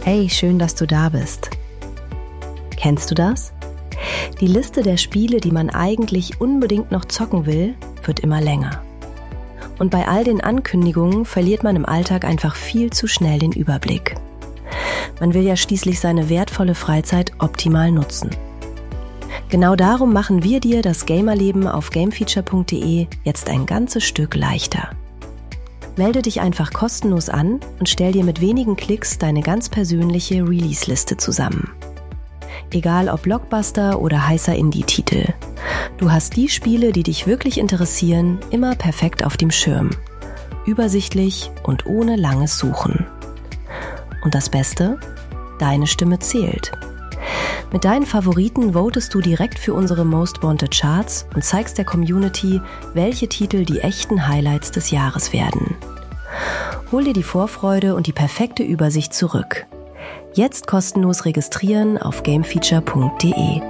Hey, schön, dass du da bist. Kennst du das? Die Liste der Spiele, die man eigentlich unbedingt noch zocken will, wird immer länger. Und bei all den Ankündigungen verliert man im Alltag einfach viel zu schnell den Überblick. Man will ja schließlich seine wertvolle Freizeit optimal nutzen. Genau darum machen wir dir das Gamerleben auf gamefeature.de jetzt ein ganzes Stück leichter. Melde dich einfach kostenlos an und stell dir mit wenigen Klicks deine ganz persönliche Release-Liste zusammen. Egal ob Blockbuster oder heißer Indie-Titel. Du hast die Spiele, die dich wirklich interessieren, immer perfekt auf dem Schirm. Übersichtlich und ohne langes Suchen. Und das Beste? Deine Stimme zählt. Mit deinen Favoriten votest du direkt für unsere Most Wanted Charts und zeigst der Community, welche Titel die echten Highlights des Jahres werden. Hol dir die Vorfreude und die perfekte Übersicht zurück. Jetzt kostenlos registrieren auf gamefeature.de.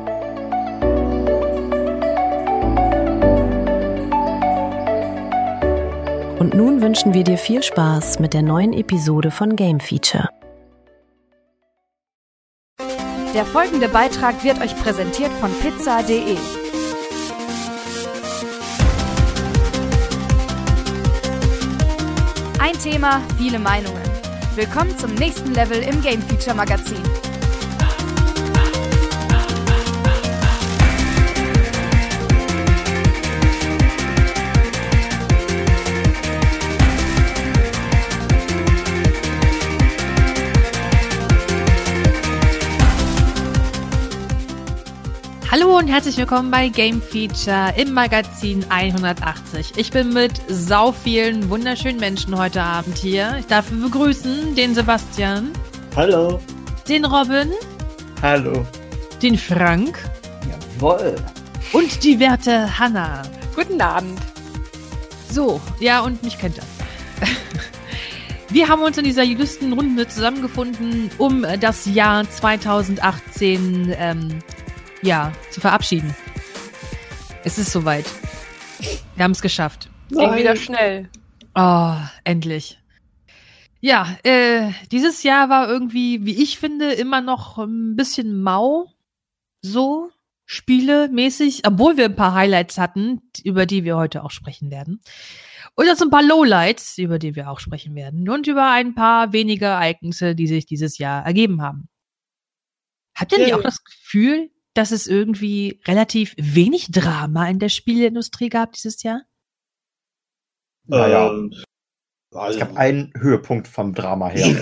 Und nun wünschen wir dir viel Spaß mit der neuen Episode von Game Feature. Der folgende Beitrag wird euch präsentiert von pizza.de. Ein Thema, viele Meinungen. Willkommen zum nächsten Level im Game Feature Magazin. Hallo und herzlich willkommen bei Game Feature im Magazin 180. Ich bin mit sau vielen wunderschönen Menschen heute Abend hier. Ich darf begrüßen den Sebastian. Hallo. Den Robin. Hallo. Den Frank. Jawohl. Und die werte Hanna. Guten Abend. So, ja, und mich kennt er. Wir haben uns in dieser illustren Runde zusammengefunden, um das Jahr 2018 zu verabschieden. Es ist soweit. Wir haben es geschafft. Ging wieder schnell. Oh, endlich. Ja, dieses Jahr war irgendwie, wie ich finde, immer noch ein bisschen mau. So, spielemäßig, obwohl wir ein paar Highlights hatten, über die wir heute auch sprechen werden. Und jetzt ein paar Lowlights, über die wir auch sprechen werden. Und über ein paar wenige Ereignisse, die sich dieses Jahr ergeben haben. Habt ihr nicht auch das Gefühl, dass es irgendwie relativ wenig Drama in der Spieleindustrie gab dieses Jahr? Naja, es gab einen Höhepunkt vom Drama her.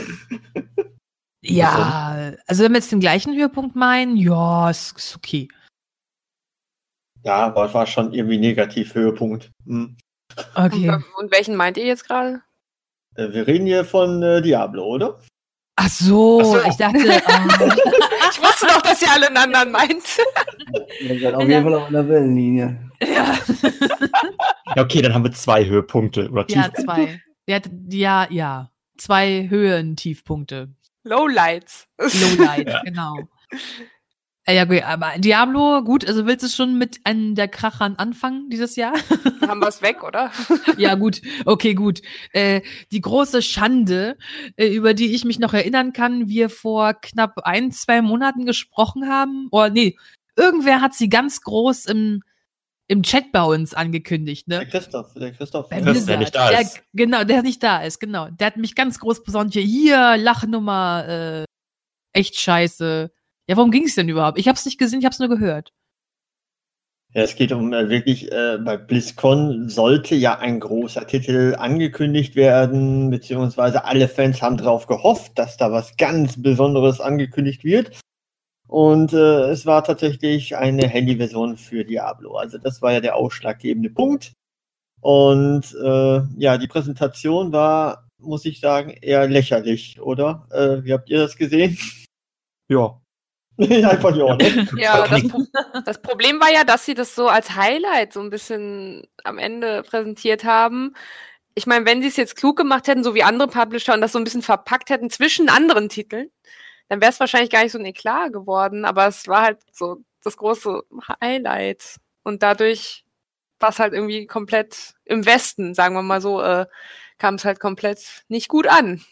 Ja, also wenn wir jetzt den gleichen Höhepunkt meinen, ja, ist okay. Ja, aber es war schon irgendwie negativ Höhepunkt. Okay. Und welchen meint ihr jetzt gerade? Wir reden hier von Diablo, oder? Ach so, ich dachte... Ich wusste doch, dass ihr alle einen anderen meint. Wir sind auf jeden Fall auf einer Wellenlinie. Ja. Ja, okay, dann haben wir 2 Höhepunkte. Oder Ja, 2. Ja. 2 Höhen-Tiefpunkte. Lowlights. Lowlight, Ja. Genau. Ja, gut, aber Diablo, gut, also willst du schon mit einem der Krachern anfangen dieses Jahr? Haben wir es weg, oder? Ja, gut, okay, gut. Die große Schande, über die ich mich noch erinnern kann, wir vor knapp 1-2 Monaten gesprochen haben. Oh, nee, irgendwer hat sie ganz groß im Chat bei uns angekündigt, ne? Der Christoph. Bei Der Blizzard. nicht da ist. Genau, der nicht da ist, genau. Der hat mich ganz groß posaunt hier, Lachnummer, echt scheiße. Ja, worum ging es denn überhaupt? Ich hab's nicht gesehen, ich hab's nur gehört. Ja, es geht um wirklich, bei BlizzCon sollte ja ein großer Titel angekündigt werden, beziehungsweise alle Fans haben darauf gehofft, dass da was ganz Besonderes angekündigt wird. Und es war tatsächlich eine Handyversion für Diablo. Also das war ja der ausschlaggebende Punkt. Und die Präsentation war, muss ich sagen, eher lächerlich, oder? Wie habt ihr das gesehen? Ja. Einfach ja, ne? Ja, das Problem war ja, dass sie das so als Highlight so ein bisschen am Ende präsentiert haben. Ich meine, wenn sie es jetzt klug gemacht hätten, so wie andere Publisher, und das so ein bisschen verpackt hätten zwischen anderen Titeln, dann wäre es wahrscheinlich gar nicht so ein Eklat geworden. Aber es war halt so das große Highlight. Und dadurch war es halt irgendwie komplett im Westen, sagen wir mal so, kam es halt komplett nicht gut an.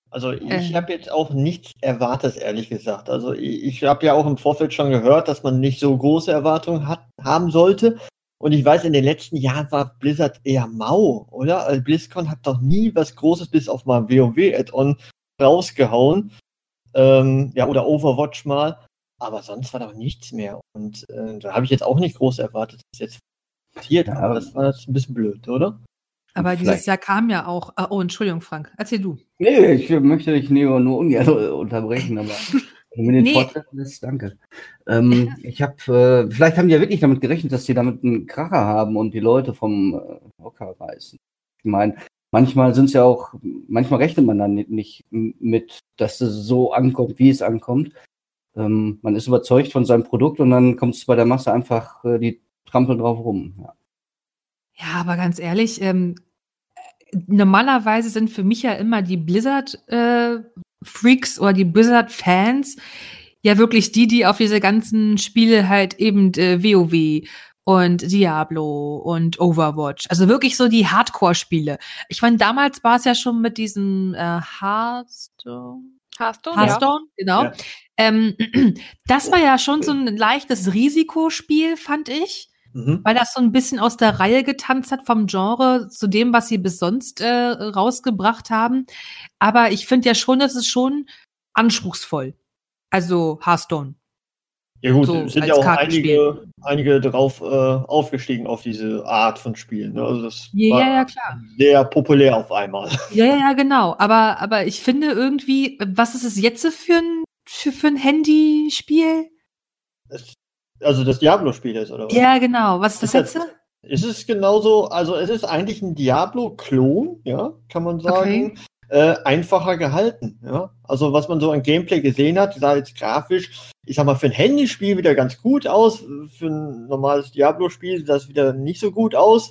Also ich habe jetzt auch nichts Erwartetes, ehrlich gesagt. Also ich habe ja auch im Vorfeld schon gehört, dass man nicht so große Erwartungen haben sollte. Und ich weiß, in den letzten Jahren war Blizzard eher mau, oder? Also BlizzCon hat doch nie was Großes bis auf mal WoW-Add-on rausgehauen. Oder Overwatch mal. Aber sonst war doch nichts mehr. Und da habe ich jetzt auch nicht groß erwartet, dass jetzt passiert. Aber das war jetzt ein bisschen blöd, oder? Aber dieses Jahr kam ja auch. Oh, Entschuldigung, Frank. Erzähl du. Nee, ich möchte dich nur ungern unterbrechen, aber wenn du mir den Vortrag lässt, danke. Vielleicht haben die ja wirklich damit gerechnet, dass die damit einen Kracher haben und die Leute vom Hocker reißen. Ich meine, manchmal rechnet man dann nicht mit, dass es so ankommt, wie es ankommt. Man ist überzeugt von seinem Produkt und dann kommt es bei der Masse einfach, die trampeln drauf rum. Ja, aber ganz ehrlich, normalerweise sind für mich ja immer die Blizzard-Freaks oder die Blizzard-Fans ja wirklich die auf diese ganzen Spiele halt eben WoW und Diablo und Overwatch. Also wirklich so die Hardcore-Spiele. Ich meine, damals war es ja schon mit diesem Hearthstone, genau. Ja. Das war ja schon so ein leichtes Risikospiel, fand ich. Weil das so ein bisschen aus der Reihe getanzt hat vom Genre zu dem, was sie bis sonst rausgebracht haben. Aber ich finde ja schon, das ist schon anspruchsvoll. Also Hearthstone. Ja gut, So sind als ja auch Kartenspiel. einige drauf aufgestiegen auf diese Art von Spielen. Ne? Also das Ja, klar. sehr populär auf einmal. Ja, genau. Aber ich finde irgendwie, was ist es jetzt für ein Handyspiel? Also das Diablo-Spiel ist, oder was? Ja, genau. Was ist das letzte? Es ist genauso, also es ist eigentlich ein Diablo-Klon, ja, kann man sagen. Einfacher gehalten, ja. Also was man so an Gameplay gesehen hat, sah jetzt grafisch, ich sag mal, für ein Handyspiel wieder ganz gut aus, für ein normales Diablo-Spiel sah es wieder nicht so gut aus.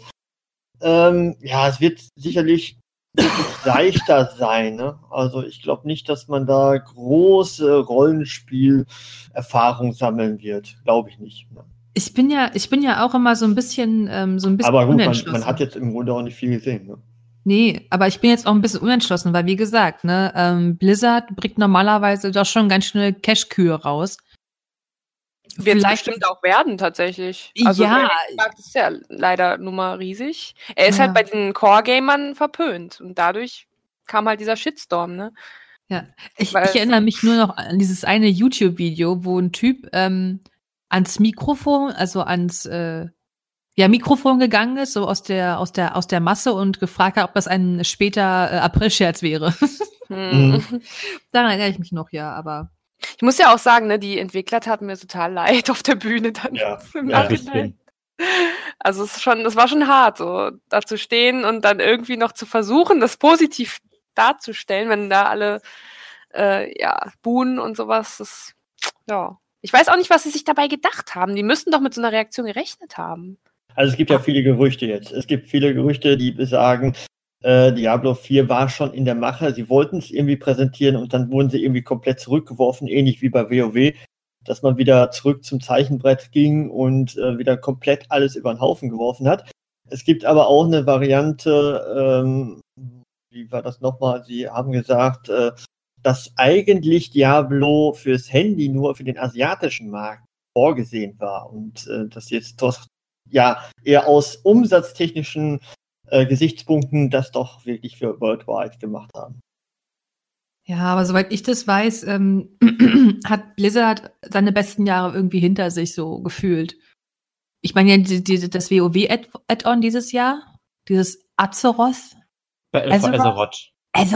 Es wird sicherlich leichter sein, ne? Also ich glaube nicht, dass man da große Rollenspiel-Erfahrung sammeln wird. Glaube ich nicht. Ne? Ich bin ja auch immer so ein bisschen aber gut, unentschlossen. man hat jetzt im Grunde auch nicht viel gesehen, ne? Nee, aber ich bin jetzt auch ein bisschen unentschlossen, weil wie gesagt, ne, Blizzard bringt normalerweise doch schon ganz schnell Cash-Kühe raus. Wird es bestimmt auch werden, tatsächlich. Also der Markt ist ja leider nun mal riesig. Er ist halt bei den Core-Gamern verpönt. Und dadurch kam halt dieser Shitstorm, ne? Ja, ich erinnere mich nur noch an dieses eine YouTube-Video, wo ein Typ ans Mikrofon, also ans Mikrofon gegangen ist, so aus der Masse und gefragt hat, ob das ein später April-Scherz wäre. Daran erinnere ich mich noch, ja, aber ich muss ja auch sagen, ne, die Entwickler taten mir total leid auf der Bühne dann im Nachhinein. Also es war schon hart, so da zu stehen und dann irgendwie noch zu versuchen, das positiv darzustellen, wenn da alle buhen und sowas. Ich weiß auch nicht, was sie sich dabei gedacht haben. Die müssten doch mit so einer Reaktion gerechnet haben. Also es gibt ja viele Gerüchte jetzt. Es gibt viele Gerüchte, die besagen, Diablo 4 war schon in der Mache. Sie wollten es irgendwie präsentieren und dann wurden sie irgendwie komplett zurückgeworfen, ähnlich wie bei WoW, dass man wieder zurück zum Zeichenbrett ging und wieder komplett alles über den Haufen geworfen hat. Es gibt aber auch eine Variante, wie war das nochmal? Sie haben gesagt, dass eigentlich Diablo fürs Handy nur für den asiatischen Markt vorgesehen war und dass jetzt doch eher aus umsatztechnischen Gesichtspunkten das doch wirklich für Worldwide gemacht haben. Ja, aber soweit ich das weiß, hat Blizzard seine besten Jahre irgendwie hinter sich so gefühlt. Ich meine ja, das WoW-Add-on dieses Jahr, dieses Azeroth. Azeroth.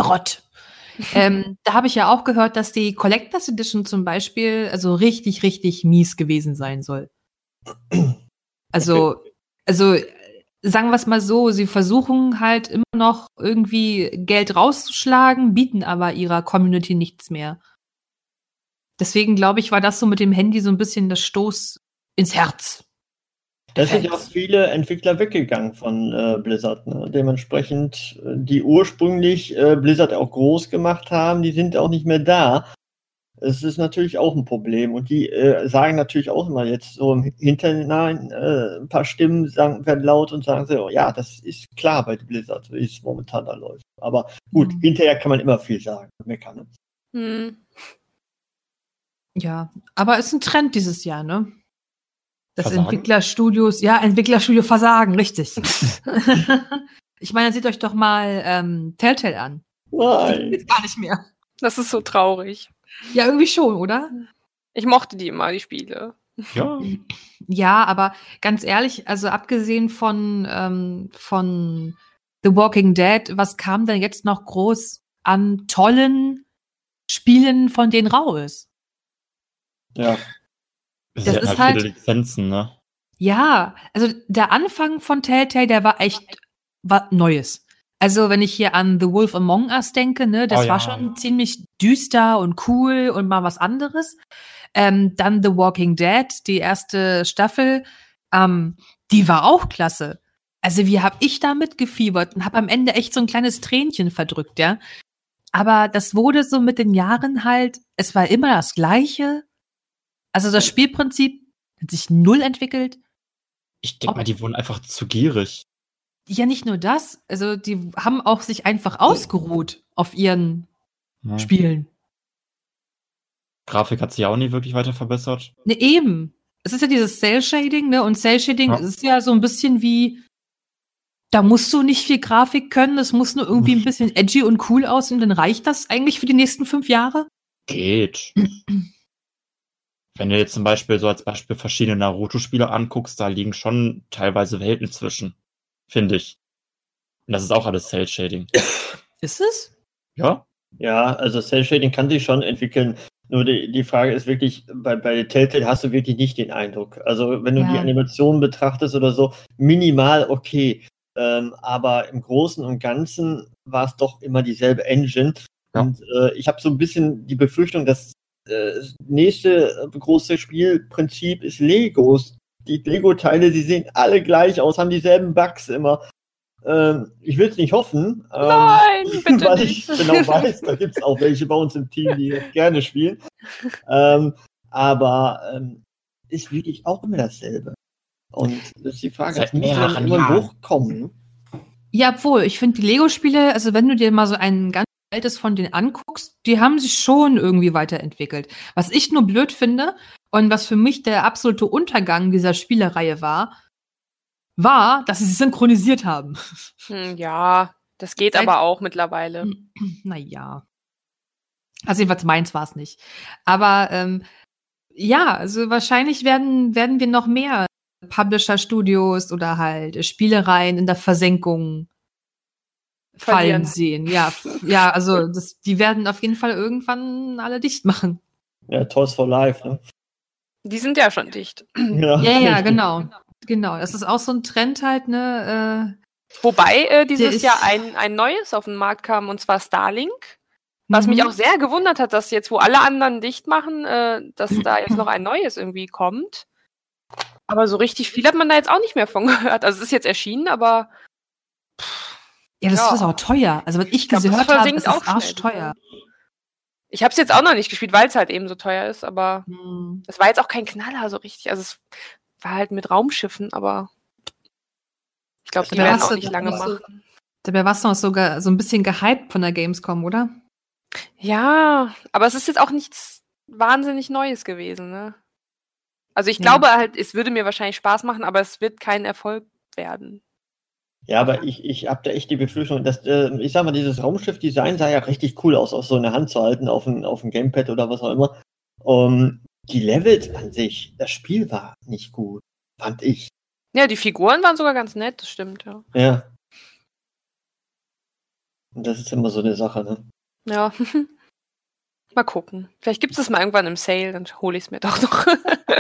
Da habe ich ja auch gehört, dass die Collectors Edition zum Beispiel also richtig, richtig mies gewesen sein soll. Also sagen wir es mal so, sie versuchen halt immer noch irgendwie Geld rauszuschlagen, bieten aber ihrer Community nichts mehr. Deswegen glaube ich, war das so mit dem Handy so ein bisschen das Stoß ins Herz. Da sind ja auch viele Entwickler weggegangen von Blizzard. Ne? Dementsprechend, die ursprünglich Blizzard auch groß gemacht haben, die sind auch nicht mehr da. Es ist natürlich auch ein Problem. Und die sagen natürlich auch immer jetzt so im Hinterhinein, ein paar Stimmen werden laut und sagen so, ja, das ist klar bei Blizzard, wie es momentan da läuft. Aber gut, hinterher kann man immer viel sagen, meckern. Hm. Ja, aber es ist ein Trend dieses Jahr, ne? Das Versagen? Entwicklerstudio versagen, richtig. Ich meine, seht euch doch mal Telltale an. Nein. Geht gar nicht mehr. Das ist so traurig. Ja, irgendwie schon, oder? Ich mochte die immer, die Spiele. Ja. Ja, aber ganz ehrlich, also abgesehen von The Walking Dead, was kam denn jetzt noch groß an tollen Spielen, von denen raus? Ja. Sie hatten ist halt halt- viele Lizenzen, ne? Ja, also der Anfang von Telltale, der war echt was Neues. Also wenn ich hier an The Wolf Among Us denke, ne, das Oh, war ja. schon ziemlich düster und cool und mal was anderes. Dann The Walking Dead, die erste Staffel, die war auch klasse. Also wie habe ich da mitgefiebert und habe am Ende echt so ein kleines Tränchen verdrückt, ja. Aber das wurde so mit den Jahren halt, es war immer das Gleiche. Also das Spielprinzip hat sich null entwickelt. Ich denke mal, die wurden einfach zu gierig. Ja, nicht nur das. Also die haben auch sich einfach ausgeruht auf ihren Ja. Spielen. Grafik hat sich auch nie wirklich weiter verbessert. Ne, eben. Es ist ja dieses Cell-Shading, ne? Und Cell-Shading Ja. ist ja so ein bisschen wie, da musst du nicht viel Grafik können, es muss nur irgendwie ein bisschen edgy und cool aussehen, dann reicht das eigentlich für die nächsten 5 Jahre? Geht. Wenn du jetzt zum Beispiel so als Beispiel verschiedene Naruto-Spiele anguckst, da liegen schon teilweise Welten zwischen. Finde ich. Und das ist auch alles Cell-Shading. Ist es? Ja? Ja, also Cell-Shading kann sich schon entwickeln. Nur die Frage ist wirklich, bei Telltale hast du wirklich nicht den Eindruck. Also wenn du Ja. die Animationen betrachtest oder so, minimal okay. Aber im Großen und Ganzen war es doch immer dieselbe Engine. Ja. Und ich habe so ein bisschen die Befürchtung, dass das nächste große Spielprinzip ist Legos. Die Lego-Teile, die sehen alle gleich aus, haben dieselben Bugs immer. Ich will es nicht hoffen. Nein, bitte weil nicht. ich genau weiß, da gibt es auch welche bei uns im Team, die das gerne spielen. Aber ist wirklich auch immer dasselbe. Und das ist die Frage, Seit es muss dann mehreren immer Jahren. hochkommen. Ja, obwohl, ich finde die Lego-Spiele, also wenn du dir mal so ein ganz altes von denen anguckst, die haben sich schon irgendwie weiterentwickelt. Was ich nur blöd finde und was für mich der absolute Untergang dieser Spielereihe war, dass sie sich synchronisiert haben. Ja, das geht Seit- aber auch mittlerweile. Naja. Also jedenfalls meins war es nicht. Aber ja, also wahrscheinlich werden wir noch mehr Publisher-Studios oder halt Spielereien in der Versenkung fallen Verlieren. sehen. Ja, ja, also die werden auf jeden Fall irgendwann alle dicht machen. Ja, Toys for Life, ne? Die sind ja schon dicht. Ja, genau. Genau. Das ist auch so ein Trend halt, ne? Wobei Der dieses ist- Jahr ein neues auf den Markt kam, und zwar Starlink. Was mich auch sehr gewundert hat, dass jetzt, wo alle anderen dicht machen, dass da jetzt noch ein neues irgendwie kommt. Aber so richtig viel hat man da jetzt auch nicht mehr von gehört. Also es ist jetzt erschienen, aber Ja, das Ja. ist auch teuer. Also was ich glaub, das gehört habe, versinkt ist auch es schnell. arschteuer. ich habe es jetzt auch noch nicht gespielt, weil es halt eben so teuer ist. Aber Hm. es war jetzt auch kein Knaller so richtig. Also es war halt mit Raumschiffen, aber ich glaube, die Dabei werden warst auch du- nicht lange warst du- machen. Dabei warst du noch sogar so ein bisschen gehypt von der Gamescom, oder? Ja, aber es ist jetzt auch nichts wahnsinnig Neues gewesen, ne? Also ich Ja. glaube halt, es würde mir wahrscheinlich Spaß machen, aber es wird kein Erfolg werden. Ja, aber ich habe da echt die Befürchtung, dass, ich sag mal, dieses Raumschiff-Design sah ja richtig cool aus, so in der Hand zu halten, auf dem Gamepad oder was auch immer. Die Levels an sich, das Spiel war nicht gut, fand ich. Ja, die Figuren waren sogar ganz nett, das stimmt, ja. Ja. Und das ist immer so eine Sache, ne? Ja. Mal gucken. Vielleicht gibt es das mal irgendwann im Sale, dann hole ich es mir doch noch.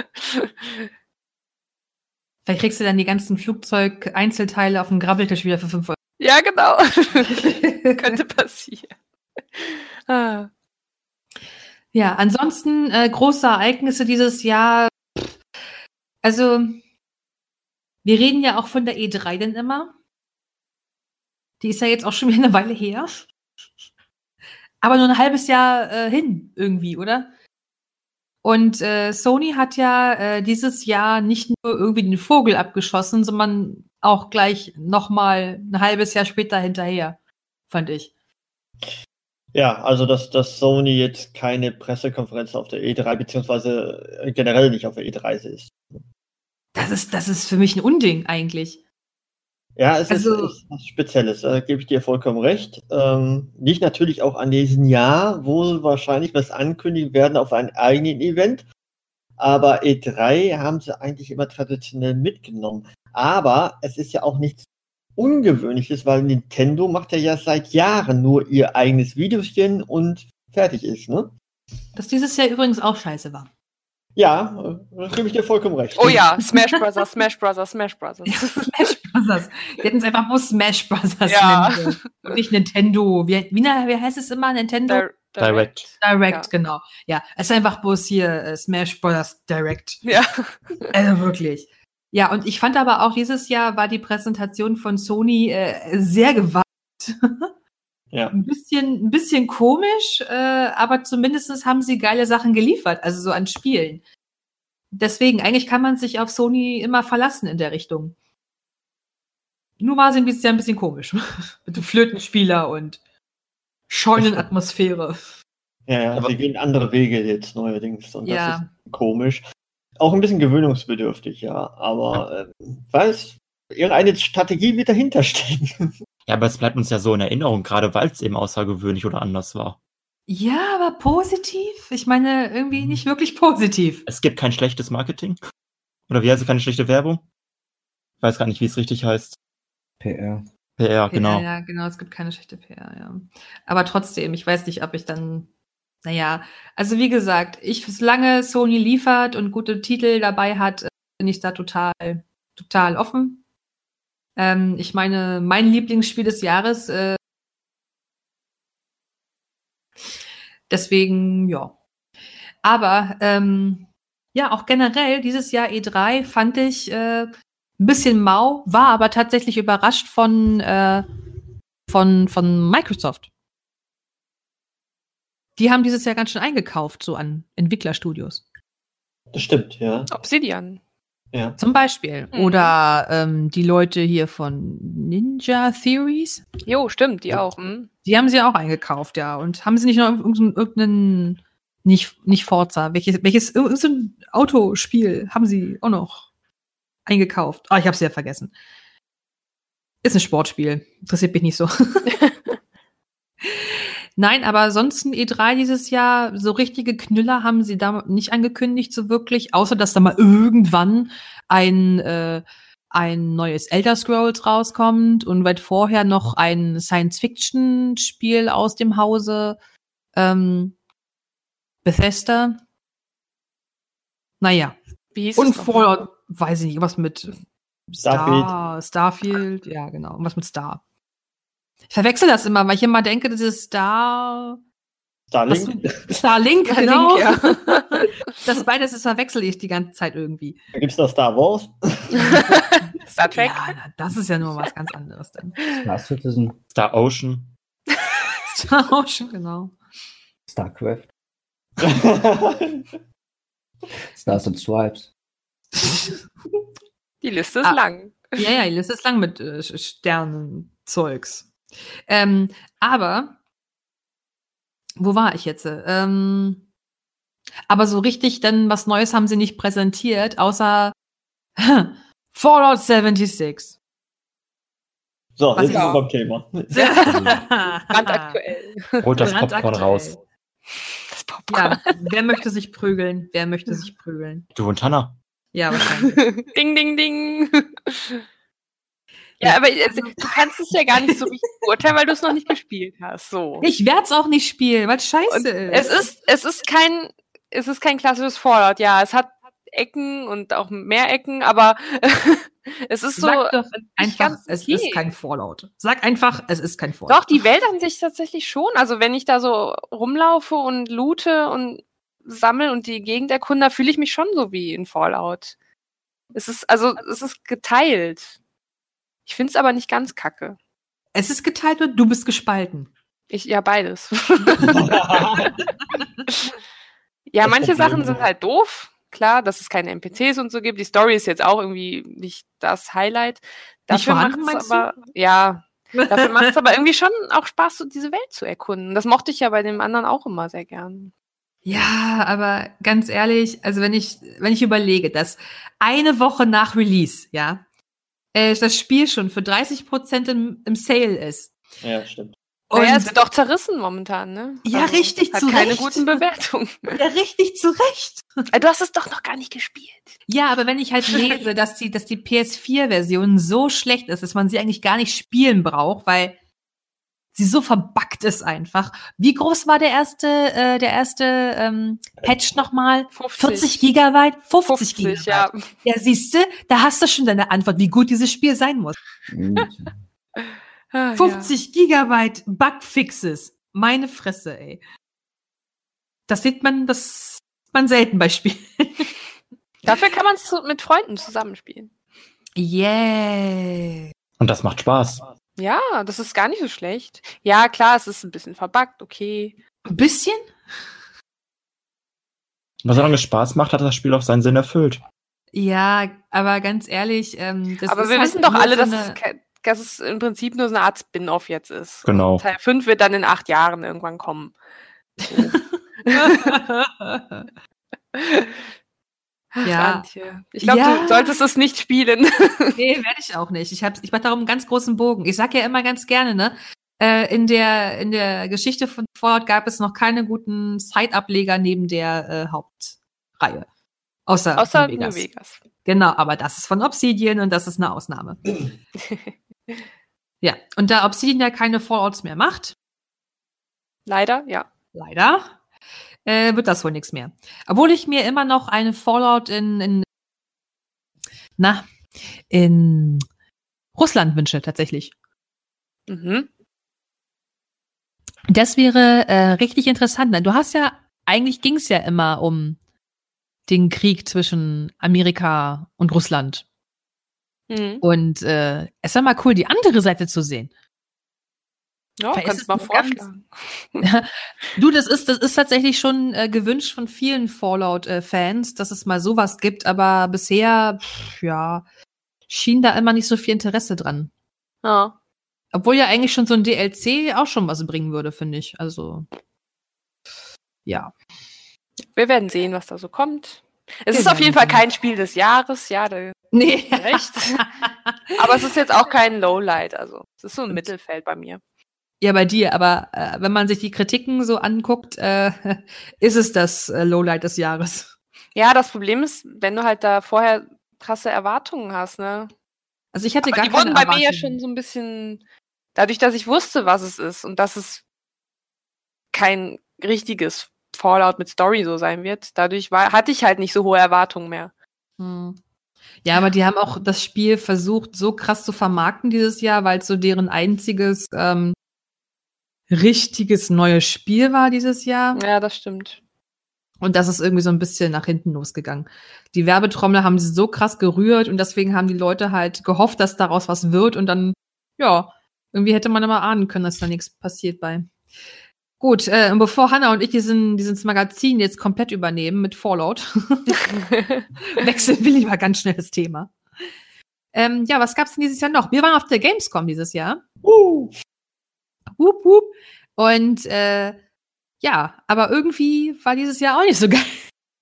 Vielleicht kriegst du dann die ganzen Flugzeug-Einzelteile auf dem Grabbeltisch wieder für 5 Euro. Ja, genau. Könnte passieren. Ah. Ja, ansonsten große Ereignisse dieses Jahr. Also, wir reden ja auch von der E3 denn immer. Die ist ja jetzt auch schon wieder eine Weile her. Aber nur ein halbes Jahr hin irgendwie, oder? Und Sony hat ja dieses Jahr nicht nur irgendwie den Vogel abgeschossen, sondern auch gleich nochmal ein halbes Jahr später hinterher, fand ich. Ja, also dass Sony jetzt keine Pressekonferenz auf der E3, beziehungsweise generell nicht auf der E3 ist. Das ist für mich ein Unding eigentlich. Ja, es Also- ist was Spezielles, da gebe ich dir vollkommen recht. Liegt natürlich auch an diesem Jahr, wo sie wahrscheinlich was ankündigen werden auf einem eigenen Event. Aber E3 haben sie eigentlich immer traditionell mitgenommen. Aber es ist ja auch nichts Ungewöhnliches, weil Nintendo macht ja seit Jahren nur ihr eigenes Videospiel und fertig ist, ne? Das dieses Jahr übrigens auch scheiße war. Ja, da gebe ich dir vollkommen recht. Oh ja, Smash Bros., Smash Bros., Smash Bros. Smash Bros. Die hätten es einfach nur Smash Bros. Ja. nennen sollen. Und nicht Nintendo. Wie heißt es immer? Nintendo Direct. Direct, Ja. genau. Ja, es ist einfach bloß hier Smash Bros. Direct. Ja. Also wirklich. Ja, und ich fand aber auch, dieses Jahr war die Präsentation von Sony sehr gewagt. Ja. Ein bisschen komisch, aber zumindest haben sie geile Sachen geliefert, also so an Spielen. Deswegen, eigentlich kann man sich auf Sony immer verlassen in der Richtung. Nur war sie ein bisschen komisch. Mit dem Flötenspieler und Scheunenatmosphäre. Ja, sie gehen andere Wege jetzt neuerdings und Ja. das ist komisch. Auch ein bisschen gewöhnungsbedürftig, ja, aber weiß, irgendeine Strategie wird dahinter stecken. Ja, aber es bleibt uns ja so in Erinnerung, gerade weil es eben außergewöhnlich oder anders war. Ja, aber positiv? Ich meine, irgendwie nicht wirklich positiv. Es gibt kein schlechtes Marketing. Oder wie heißt es, keine schlechte Werbung? Ich weiß gar nicht, wie es richtig heißt. PR. PR, genau. Ja, genau, es gibt keine schlechte PR, ja. Aber trotzdem, ich weiß nicht, ob ich dann, naja, also wie gesagt, solange Sony liefert und gute Titel dabei hat, bin ich da total offen. Ich meine, mein Lieblingsspiel des Jahres, deswegen, ja. Aber, ja, auch generell, dieses Jahr E3 fand ich ein bisschen mau, war aber tatsächlich überrascht von Microsoft. Die haben dieses Jahr ganz schön eingekauft, so an Entwicklerstudios. Das stimmt, ja. Obsidian. Ja. Zum Beispiel. Mhm. Oder die Leute hier von Ninja Theories, Jo, stimmt, die auch. Hm? die haben sie auch eingekauft, ja. Und haben sie nicht noch irgendeinen, nicht Forza, irgend so ein Autospiel haben sie auch noch eingekauft. Ich hab's ja vergessen. Ist ein Sportspiel. Interessiert mich nicht so. Nein, aber ansonsten E3 dieses Jahr, so richtige Knüller haben sie da nicht angekündigt, so wirklich, außer dass da mal irgendwann ein neues Elder Scrolls rauskommt und weit vorher noch ein Science-Fiction-Spiel aus dem Hause Bethesda. Naja. Wie hieß Und es noch? Fallout, weiß ich nicht, was mit Starfield. Starfield, ja, genau, was mit Star. Ich verwechsel das immer, weil ich immer denke, das ist Starlink? Starlink, genau. Ja. Das beides verwechsel ich die ganze Zeit irgendwie. Da gibt's noch Star Wars. Star Trek. Ja, das ist ja nur was ganz anderes dann. Star Citizen, Star Ocean. Star Ocean, genau. StarCraft, Stars and Stripes. Die Liste ist Ah. lang. Ja, die Liste ist lang mit Sternenzeugs. Aber, wo war ich jetzt? Aber so richtig dann was Neues haben sie nicht präsentiert, außer Fallout 76. So, Was jetzt ja. sind wir beim Thema. Brandaktuell. Holt das Popcorn Brandaktuell. raus. Das Popcorn. Ja, wer möchte sich prügeln? Wer möchte sich prügeln? Du und Hannah. Ja, wahrscheinlich. Ding, ding, ding. Ja, aber du kannst es ja gar nicht so richtig beurteilen, weil du es noch nicht gespielt hast. So. Ich werde es auch nicht spielen, weil es scheiße Und ist. es ist kein klassisches Fallout. Ja, es hat Ecken und auch mehr Ecken, aber es ist so. Sag doch einfach, ganz es okay. ist kein Fallout. Sag einfach, es ist kein Fallout. Doch, die Welt an sich tatsächlich schon. Also wenn ich da so rumlaufe und loote und sammle und die Gegend erkunde, fühle ich mich schon so wie in Fallout. Es ist geteilt. Ich finde es aber nicht ganz kacke. Es ist geteilt und du bist gespalten. Ja, beides. Ja, Das manche Problem Sachen sind halt doof. Klar, dass es keine NPCs und so gibt. Die Story ist jetzt auch irgendwie nicht das Highlight. Nicht Dafür vorhanden, macht's meinst du? aber, ja, dafür macht es aber irgendwie schon auch Spaß, so diese Welt zu erkunden. Das mochte ich ja bei dem anderen auch immer sehr gern. Ja, aber ganz ehrlich, also wenn ich überlege, dass eine Woche nach Release, ja, das Spiel schon für 30% im Sale ist. Ja, stimmt. Und Naja, es wird auch zerrissen momentan, ne? Ja, richtig, hat zu keine Recht. guten Bewertungen. ja, richtig zu Recht. Du hast es doch noch gar nicht gespielt. Ja, aber wenn ich halt lese, dass die PS4-Version so schlecht ist, dass man sie eigentlich gar nicht spielen braucht, weil sie so verbuggt ist einfach. Wie groß war der erste Patch nochmal? 40 Gigabyte? 50 Gigabyte. Ja. Ja, siehste, da hast du schon deine Antwort, wie gut dieses Spiel sein muss. Ah, 50 Gigabyte Bugfixes. Meine Fresse, ey. Das sieht man selten bei Spielen. Dafür kann man es mit Freunden zusammenspielen. Yeah. Und das macht Spaß. Ja, das ist gar nicht so schlecht. Ja, klar, es ist ein bisschen verbuggt, okay. Ein bisschen? Aber solange es Spaß macht, hat das Spiel auch seinen Sinn erfüllt. Ja, aber ganz ehrlich, das Aber ist wir halt wissen doch nur alle, so dass es im Prinzip nur so eine Art Spin-off jetzt ist. Genau. Und Teil 5 wird dann in 8 Jahren irgendwann kommen. Ach, Ja. Antje. Ich glaube, Ja. du solltest es nicht spielen. Nee, werde ich auch nicht. Ich mache darum einen ganz großen Bogen. Ich sag ja immer ganz gerne, ne? In der Geschichte von Fallout gab es noch keine guten Side-Ableger neben der Hauptreihe. Außer New New Vegas. Genau, aber das ist von Obsidian und das ist eine Ausnahme. Ja, und da Obsidian ja keine Fallouts mehr macht, Leider, ja. leider, wird das wohl nichts mehr. Obwohl ich mir immer noch eine Fallout in Russland wünsche, tatsächlich. Mhm. Das wäre richtig interessant. Du hast ja, eigentlich ging es ja immer um den Krieg zwischen Amerika und Russland. Mhm. Und es war mal cool, die andere Seite zu sehen. Ja, Weil kannst es du mal ist ganz- vorschlagen. Du, das ist tatsächlich schon gewünscht von vielen Fallout-Fans, dass es mal sowas gibt, aber bisher, schien da immer nicht so viel Interesse dran. Ja. Obwohl ja eigentlich schon so ein DLC auch schon was bringen würde, finde ich. Also, ja. Wir werden sehen, was da so kommt. Es Wir ist auf werden jeden Fall sehen. kein Spiel des Jahres, ja, da Nee. hast du recht. Aber es ist jetzt auch kein Lowlight, also es ist so ein Mittelfeld bei mir. Ja, bei dir, aber wenn man sich die Kritiken so anguckt, ist es das Lowlight des Jahres. Ja, das Problem ist, wenn du halt da vorher krasse Erwartungen hast, ne? Also ich hatte Aber gar die keine wurden bei mir ja Erwartungen. schon so ein bisschen, dadurch, dass ich wusste, was es ist und dass es kein richtiges Fallout mit Story so sein wird, dadurch hatte ich halt nicht so hohe Erwartungen mehr. Hm. Ja, aber die haben auch das Spiel versucht, so krass zu vermarkten dieses Jahr, weil es so deren einziges richtiges neues Spiel war dieses Jahr. Ja, das stimmt. Und das ist irgendwie so ein bisschen nach hinten losgegangen. Die Werbetrommel haben sie so krass gerührt und deswegen haben die Leute halt gehofft, dass daraus was wird und dann, ja, irgendwie hätte man immer ahnen können, dass da nichts passiert bei. Gut, und bevor Hannah und ich dieses Magazin jetzt komplett übernehmen mit Fallout, wechseln wir lieber ganz schnell das Thema. Ja, was gab's denn dieses Jahr noch? Wir waren auf der Gamescom dieses Jahr. Wup, wup. Und ja, aber irgendwie war dieses Jahr auch nicht so geil.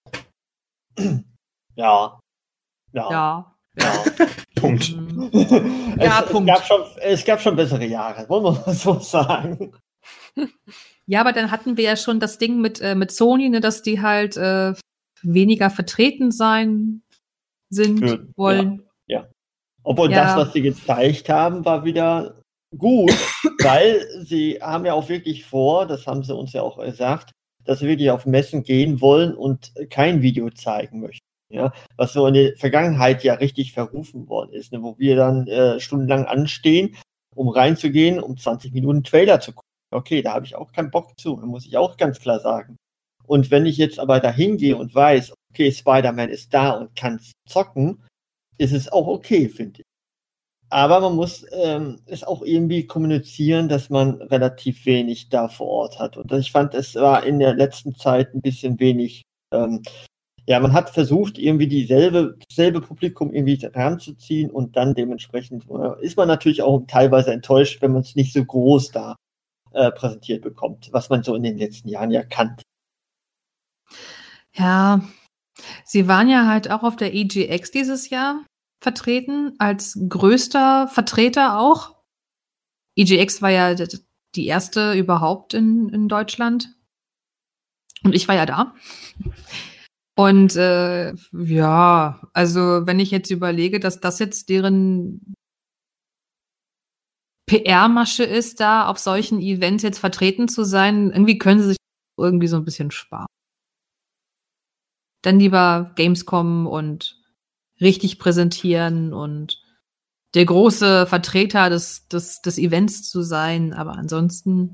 Ja. Ja. Punkt. Mhm. Es, Ja, Punkt. Es gab schon bessere Jahre, wollen wir mal so sagen. Ja, aber dann hatten wir ja schon das Ding mit Sony, ne, dass die halt weniger vertreten sein wollen. Ja. Obwohl Ja. das, was sie gezeigt haben, war wieder gut, weil sie haben ja auch wirklich vor, das haben sie uns ja auch gesagt, dass sie wirklich auf Messen gehen wollen und kein Video zeigen möchten. Ja, was so in der Vergangenheit ja richtig verrufen worden ist, ne, wo wir dann stundenlang anstehen, um reinzugehen, um 20 Minuten Trailer zu gucken. Okay, da habe ich auch keinen Bock zu, muss ich auch ganz klar sagen. Und wenn ich jetzt aber da hingehe und weiß, okay, Spider-Man ist da und kann zocken, ist es auch okay, finde ich. Aber man muss es auch irgendwie kommunizieren, dass man relativ wenig da vor Ort hat. Und ich fand, es war in der letzten Zeit ein bisschen wenig Ja, man hat versucht, irgendwie dasselbe Publikum irgendwie ranzuziehen und dann dementsprechend ist man natürlich auch teilweise enttäuscht, wenn man es nicht so groß da präsentiert bekommt, was man so in den letzten Jahren ja kannte. Ja, sie waren ja halt auch auf der EGX dieses Jahr vertreten, als größter Vertreter auch. EGX war ja die erste überhaupt in Deutschland. Und ich war ja da. Und ja, also wenn ich jetzt überlege, dass das jetzt deren PR-Masche ist, da auf solchen Events jetzt vertreten zu sein, irgendwie können sie sich irgendwie so ein bisschen sparen. Dann lieber Gamescom und richtig präsentieren und der große Vertreter des Events zu sein, aber ansonsten.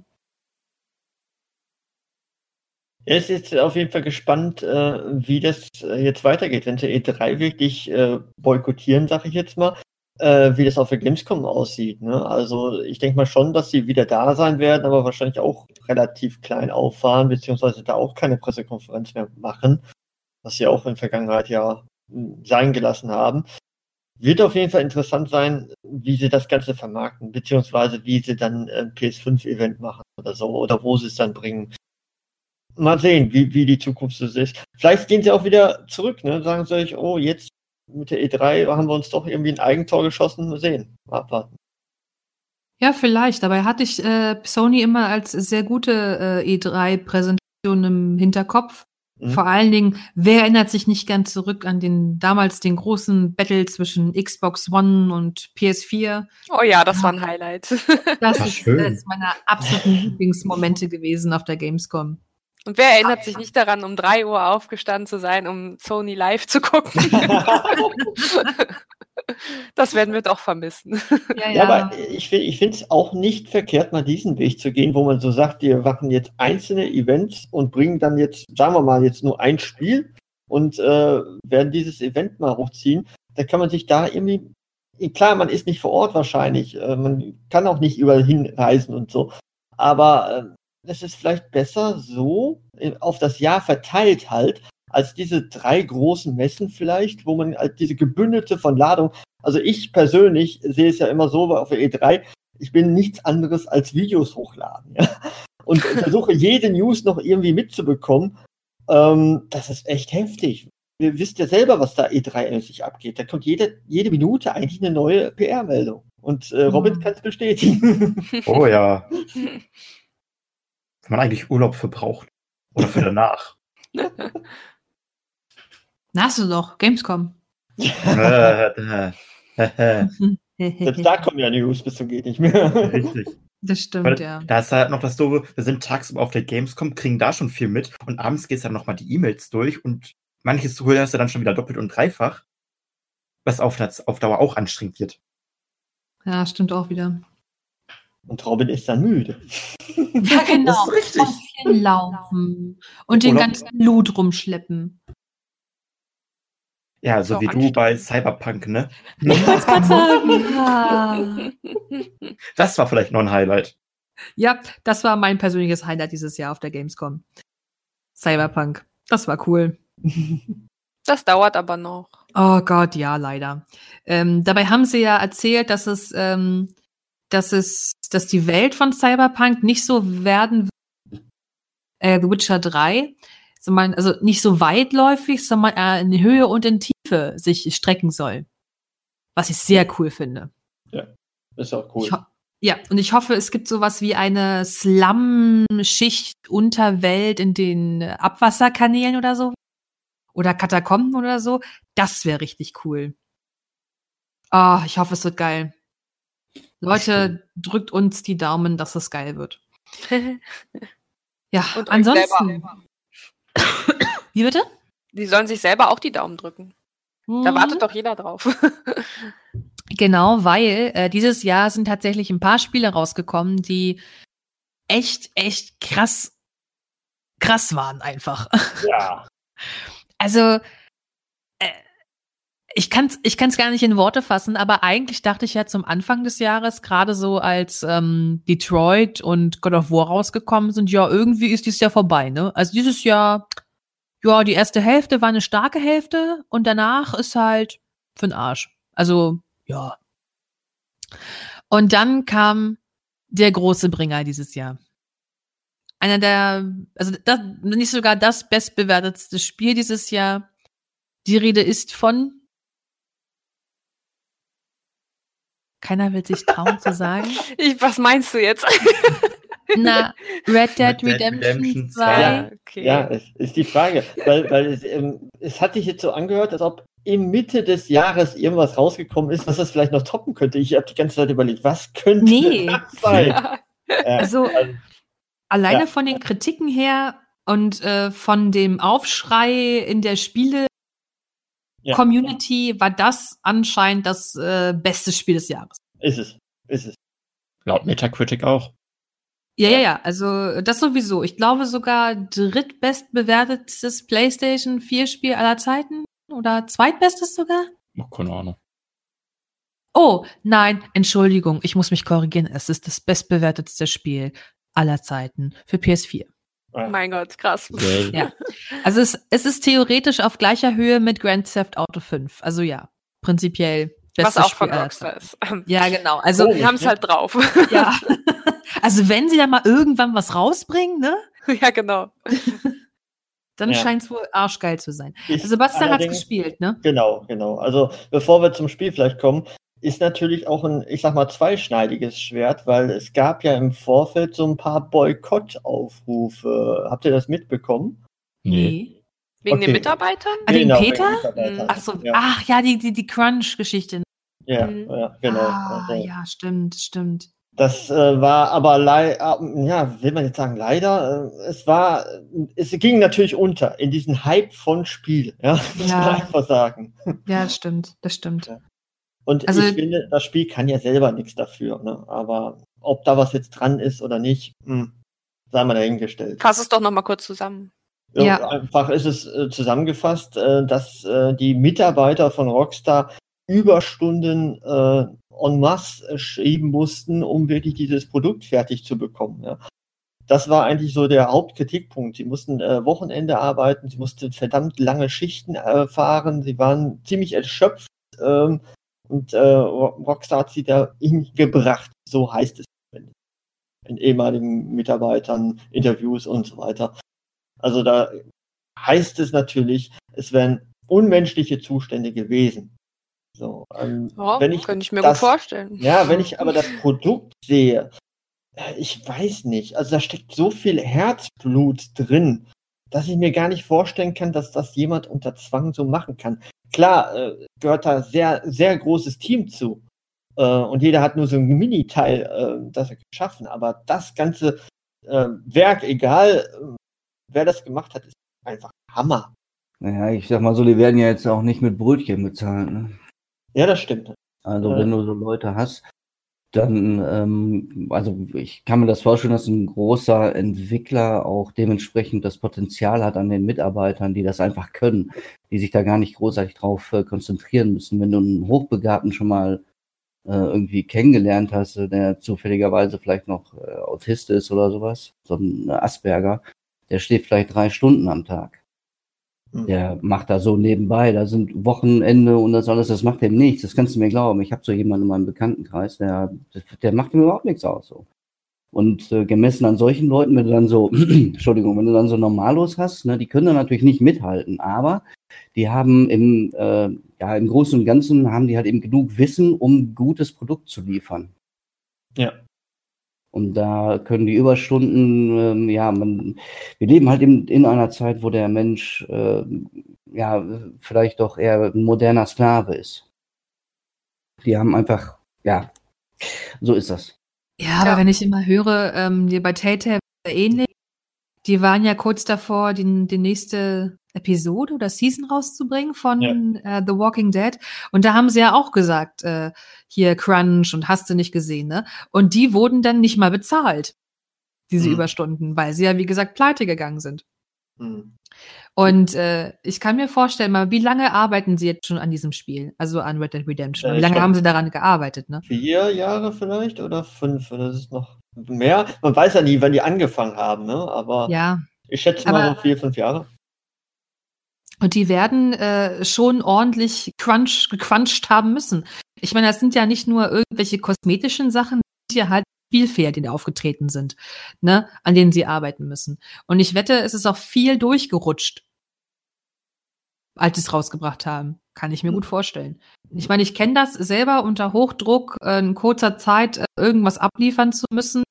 Er ist jetzt auf jeden Fall gespannt, wie das jetzt weitergeht, wenn sie E3 wirklich boykottieren, sag ich jetzt mal, wie das auf der Gamescom aussieht. Ne? Also ich denke mal schon, dass sie wieder da sein werden, aber wahrscheinlich auch relativ klein auffahren, beziehungsweise da auch keine Pressekonferenz mehr machen, was sie auch in der Vergangenheit ja sein gelassen haben. Wird auf jeden Fall interessant sein, wie sie das Ganze vermarkten, beziehungsweise wie sie dann ein PS5-Event machen oder so, oder wo sie es dann bringen. Mal sehen, wie die Zukunft so ist. Vielleicht gehen sie auch wieder zurück, ne? Sagen sie euch, oh, jetzt mit der E3 haben wir uns doch irgendwie ein Eigentor geschossen. Mal sehen, mal abwarten. Ja, vielleicht. Dabei hatte ich Sony immer als sehr gute E3-Präsentation im Hinterkopf. Vor allen Dingen, wer erinnert sich nicht ganz zurück an damals den großen Battle zwischen Xbox One und PS4? Oh ja, das war ein Highlight. Das ist meine absoluten Lieblingsmomente gewesen auf der Gamescom. Und wer erinnert sich nicht daran, um 3 Uhr aufgestanden zu sein, um Sony live zu gucken? Das werden wir doch vermissen. Ja, aber ich finde es auch nicht verkehrt, mal diesen Weg zu gehen, wo man so sagt, wir machen jetzt einzelne Events und bringen dann jetzt, sagen wir mal, jetzt nur ein Spiel und werden dieses Event mal hochziehen. Da kann man sich da irgendwie, klar, man ist nicht vor Ort wahrscheinlich, man kann auch nicht überall hinreisen und so, aber es ist vielleicht besser so auf das Jahr verteilt halt, als diese 3 großen Messen vielleicht, wo man halt diese gebündelte von Ladung, also ich persönlich sehe es ja immer so auf der E3, ich bin nichts anderes als Videos hochladen, ja? Und versuche jede News noch irgendwie mitzubekommen. Das ist echt heftig. Ihr wisst ja selber, was da E3-mäßig abgeht. Da kommt jede Minute eigentlich eine neue PR-Meldung. Und Robin kann es bestätigen. Oh ja. Wenn man eigentlich Urlaub für braucht. Oder für danach. Na, hast du doch, Gamescom. Selbst da kommen ja News, bis zum geht nicht mehr. Richtig. Das stimmt, Weil ja. da ist halt noch das Doofe, wir sind tagsüber auf der Gamescom, kriegen da schon viel mit und abends gehst dann nochmal die E-Mails durch und manches hörst du dann schon wieder doppelt und dreifach, was auf Dauer auch anstrengend wird. Ja, stimmt auch wieder. Und Robin ist dann müde. Ja, genau. Das ist richtig. Und viel laufen und den ganzen Loot rumschleppen. Ja, so wie du bei Cyberpunk, ne? Ich wollte es gerade sagen. Ja. Das war vielleicht noch ein Highlight. Ja, das war mein persönliches Highlight dieses Jahr auf der Gamescom. Cyberpunk. Das war cool. Das dauert aber noch. Oh Gott, ja, leider. Dabei haben sie ja erzählt, dass die Welt von Cyberpunk nicht so werden wird, The Witcher 3, sondern, also nicht so weitläufig, sondern in Höhe und in Tiefe sich strecken soll. Was ich sehr cool finde. Ja, ist auch cool. Und ich hoffe, es gibt sowas wie eine Slum-Schicht-Unterwelt in den Abwasserkanälen oder so. Oder Katakomben oder so. Das wäre richtig cool. Oh, ich hoffe, es wird geil. Leute, drückt uns die Daumen, dass es geil wird. Ja, Und ansonsten. Wie bitte? Die sollen sich selber auch die Daumen drücken. Da wartet doch jeder drauf. Genau, weil dieses Jahr sind tatsächlich ein paar Spiele rausgekommen, die echt krass waren einfach. Ja. Also, ich kann's gar nicht in Worte fassen, aber eigentlich dachte ich ja zum Anfang des Jahres, gerade so als Detroit und God of War rausgekommen sind, ja, irgendwie ist dieses Jahr vorbei, ne? Also dieses Jahr, ja, die erste Hälfte war eine starke Hälfte und danach ist halt für den Arsch. Also, ja. Und dann kam der große Bringer dieses Jahr. Einer der, also das, nicht sogar das bestbewertetste Spiel dieses Jahr. Die Rede ist von, keiner will sich trauen zu sagen. Was meinst du jetzt? Na, Red Dead Redemption 2. Ja, okay. Ja, ist die Frage. Weil es hat sich jetzt so angehört, als ob im Mitte des Jahres irgendwas rausgekommen ist, was das vielleicht noch toppen könnte. Ich habe die ganze Zeit überlegt, was könnte das sein? Ja. Also alleine von den Kritiken her und von dem Aufschrei in der Spiele-Community war das anscheinend das beste Spiel des Jahres. Ist es. Laut Metacritic auch. Ja, also das sowieso. Ich glaube sogar drittbestbewertetes PlayStation 4-Spiel aller Zeiten oder zweitbestes sogar. Oh, keine Ahnung. Oh, nein, Entschuldigung, ich muss mich korrigieren. Es ist das bestbewertetste Spiel aller Zeiten für PS4. Oh mein Gott, krass. Yay. Ja. Also es ist theoretisch auf gleicher Höhe mit Grand Theft Auto 5. Also ja, prinzipiell bestes Was auch Spiel von aller Rockstar Zeiten. ist. Ja, genau. Also Die haben es halt drauf. ja. Also wenn sie da mal irgendwann was rausbringen, ne? Ja, genau. Dann Ja. scheint es wohl arschgeil zu sein. Ist Sebastian hat's allerdings- gespielt, ne? Genau. Also bevor wir zum Spiel vielleicht kommen, ist natürlich auch ein, ich sag mal, zweischneidiges Schwert, weil es gab ja im Vorfeld so ein paar Boykottaufrufe. Habt ihr das mitbekommen? Nee. Wegen Okay. den Mitarbeitern? Ah, den Genau, Peter? wegen Mitarbeitern. Ach so, Ja, ach ja, die Crunch-Geschichte. ja, Mhm. ja, genau. Ah, Also, ja, stimmt. das war aber ja, will man jetzt sagen, leider, es ging natürlich unter in diesen Hype von Spiel, ja, muss Ja. man einfach sagen. Ja, das stimmt. Ja. Und Also- ich finde, das Spiel kann ja selber nichts dafür, ne? Aber ob da was jetzt dran ist oder nicht, sei mal dahingestellt. Fass es doch nochmal kurz zusammen. Ja. Einfach ist es zusammengefasst, dass die Mitarbeiter von Rockstar Überstunden en masse schieben mussten, um wirklich dieses Produkt fertig zu bekommen. Ja. Das war eigentlich so der Hauptkritikpunkt. Sie mussten Wochenende arbeiten, sie mussten verdammt lange Schichten fahren, sie waren ziemlich erschöpft und Rockstar hat sie da hingebracht, so heißt es in ehemaligen Mitarbeitern, Interviews und so weiter. Also da heißt es natürlich, es wären unmenschliche Zustände gewesen. So, Ja, wenn ich könnte ich mir das- gut vorstellen. Ja, wenn ich aber das Produkt sehe, ich weiß nicht, also da steckt so viel Herzblut drin, dass ich mir gar nicht vorstellen kann, dass das jemand unter Zwang so machen kann. Klar, gehört da sehr, sehr großes Team zu. Und jeder hat nur so ein Mini-Teil, das er geschaffen. Aber das ganze Werk, egal wer das gemacht hat, ist einfach Hammer. Naja, ich sag mal so, die werden ja jetzt auch nicht mit Brötchen bezahlt. Ne? Ja, das stimmt. Also Ja. wenn du so Leute hast, dann, also ich kann mir das vorstellen, dass ein großer Entwickler auch dementsprechend das Potenzial hat an den Mitarbeitern, die das einfach können, die sich da gar nicht großartig drauf konzentrieren müssen. Wenn du einen Hochbegabten schon mal irgendwie kennengelernt hast, der zufälligerweise vielleicht noch Autist ist oder sowas, so ein Asperger, der steht vielleicht 3 Stunden am Tag. Der macht da so nebenbei, da sind Wochenende und das alles, das macht dem nichts, das kannst du mir glauben. Ich habe so jemanden in meinem Bekanntenkreis, der macht mir überhaupt nichts aus. So. Und gemessen an solchen Leuten, wenn du dann so, Entschuldigung, wenn du dann so Normalos hast, ne, die können dann natürlich nicht mithalten, aber die haben im Großen und Ganzen haben die halt eben genug Wissen, um gutes Produkt zu liefern. Ja. Und da können die Überstunden, wir leben halt in einer Zeit, wo der Mensch vielleicht doch eher ein moderner Sklave ist. Die haben einfach, so ist das. Ja, aber wenn ich immer höre, die bei Telltale ähnlich, die waren ja kurz davor, die nächste Episode oder Season rauszubringen von The Walking Dead. Und da haben sie ja auch gesagt, hier Crunch und hast du nicht gesehen, ne? Und die wurden dann nicht mal bezahlt, diese Überstunden, weil sie ja, wie gesagt, pleite gegangen sind. Und ich kann mir vorstellen, mal, wie lange arbeiten sie jetzt schon an diesem Spiel? Also an Red Dead Redemption. Wie lange haben sie daran gearbeitet, ne? 4 Jahre vielleicht oder 5, oder das ist noch mehr. Man weiß ja nie, wann die angefangen haben, ne? Aber Ja. ich schätze mal so 4, 5 Jahre. Und die werden schon ordentlich gecrunched haben müssen. Ich meine, das sind ja nicht nur irgendwelche kosmetischen Sachen, die ja halt Spielfehler, die da aufgetreten sind, ne, an denen sie arbeiten müssen. Und ich wette, es ist auch viel durchgerutscht, als sie es rausgebracht haben. Kann ich mir gut vorstellen. Ich meine, ich kenne das selber unter Hochdruck, in kurzer Zeit irgendwas abliefern zu müssen.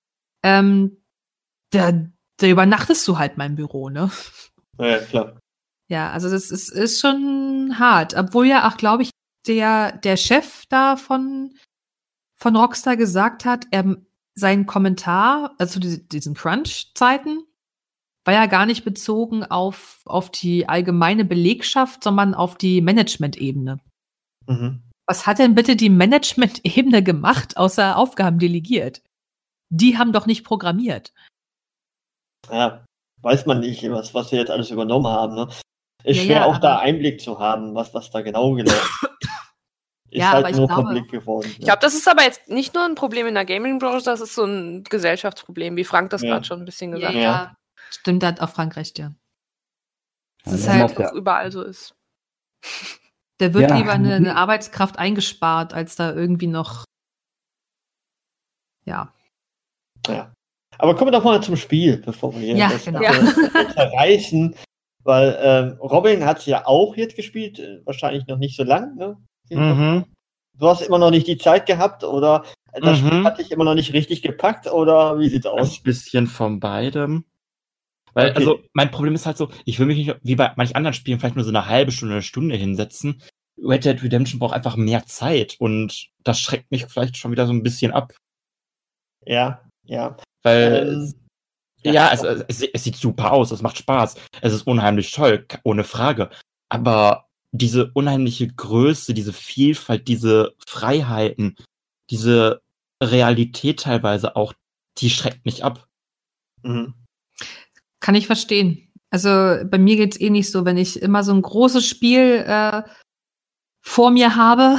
Da übernachtest du halt mein Büro, ne? Ja, klar. Ja, also das ist schon hart. Obwohl ja auch, glaube ich, der Chef da von Rockstar gesagt hat, sein Kommentar, also diesen Crunch-Zeiten, war ja gar nicht bezogen auf die allgemeine Belegschaft, sondern auf die Management-Ebene. Mhm. Was hat denn bitte die Management-Ebene gemacht, außer Aufgaben delegiert? Die haben doch nicht programmiert. Ja, weiß man nicht, was wir jetzt alles übernommen haben. Ne? Ist Ja, schwer ja, auch da aber- Einblick zu haben, was da genau gelaufen ist. Ist Ja, aber halt ich nur glaube- Konflikt geworden. Ich glaube, das ist aber jetzt nicht nur ein Problem in der Gaming-Branche, das ist so ein Gesellschaftsproblem, wie Frank das Ja. gerade schon ein bisschen gesagt hat. Ja. Stimmt, da hat auch Frank recht, ja. Ja, Es ist wir haben halt, auf der- Auch überall so ist. da wird Ja. lieber eine Arbeitskraft eingespart, als da irgendwie noch, ja. Ja. Aber kommen wir doch mal zum Spiel, bevor wir hier Ja, das genau. Ganze zerreißen. Weil Robin hat es ja auch jetzt gespielt, wahrscheinlich noch nicht so lang. Ne? Mhm. Du hast immer noch nicht die Zeit gehabt oder das Spiel Mhm. hat dich immer noch nicht richtig gepackt oder wie sieht's aus? Ein bisschen von beidem. Weil, Okay. also, mein Problem ist halt so, ich will mich nicht, wie bei manchen anderen Spielen, vielleicht nur so eine halbe Stunde, eine Stunde hinsetzen. Red Dead Redemption braucht einfach mehr Zeit und das schreckt mich vielleicht schon wieder so ein bisschen ab. Ja, ja. Weil, ja. ja, es sieht super aus, es macht Spaß, es ist unheimlich toll, ohne Frage. Aber diese unheimliche Größe, diese Vielfalt, diese Freiheiten, diese Realität teilweise auch, die schreckt mich ab. Mhm. Kann ich verstehen. Also bei mir geht's eh nicht so, wenn ich immer so ein großes Spiel vor mir habe,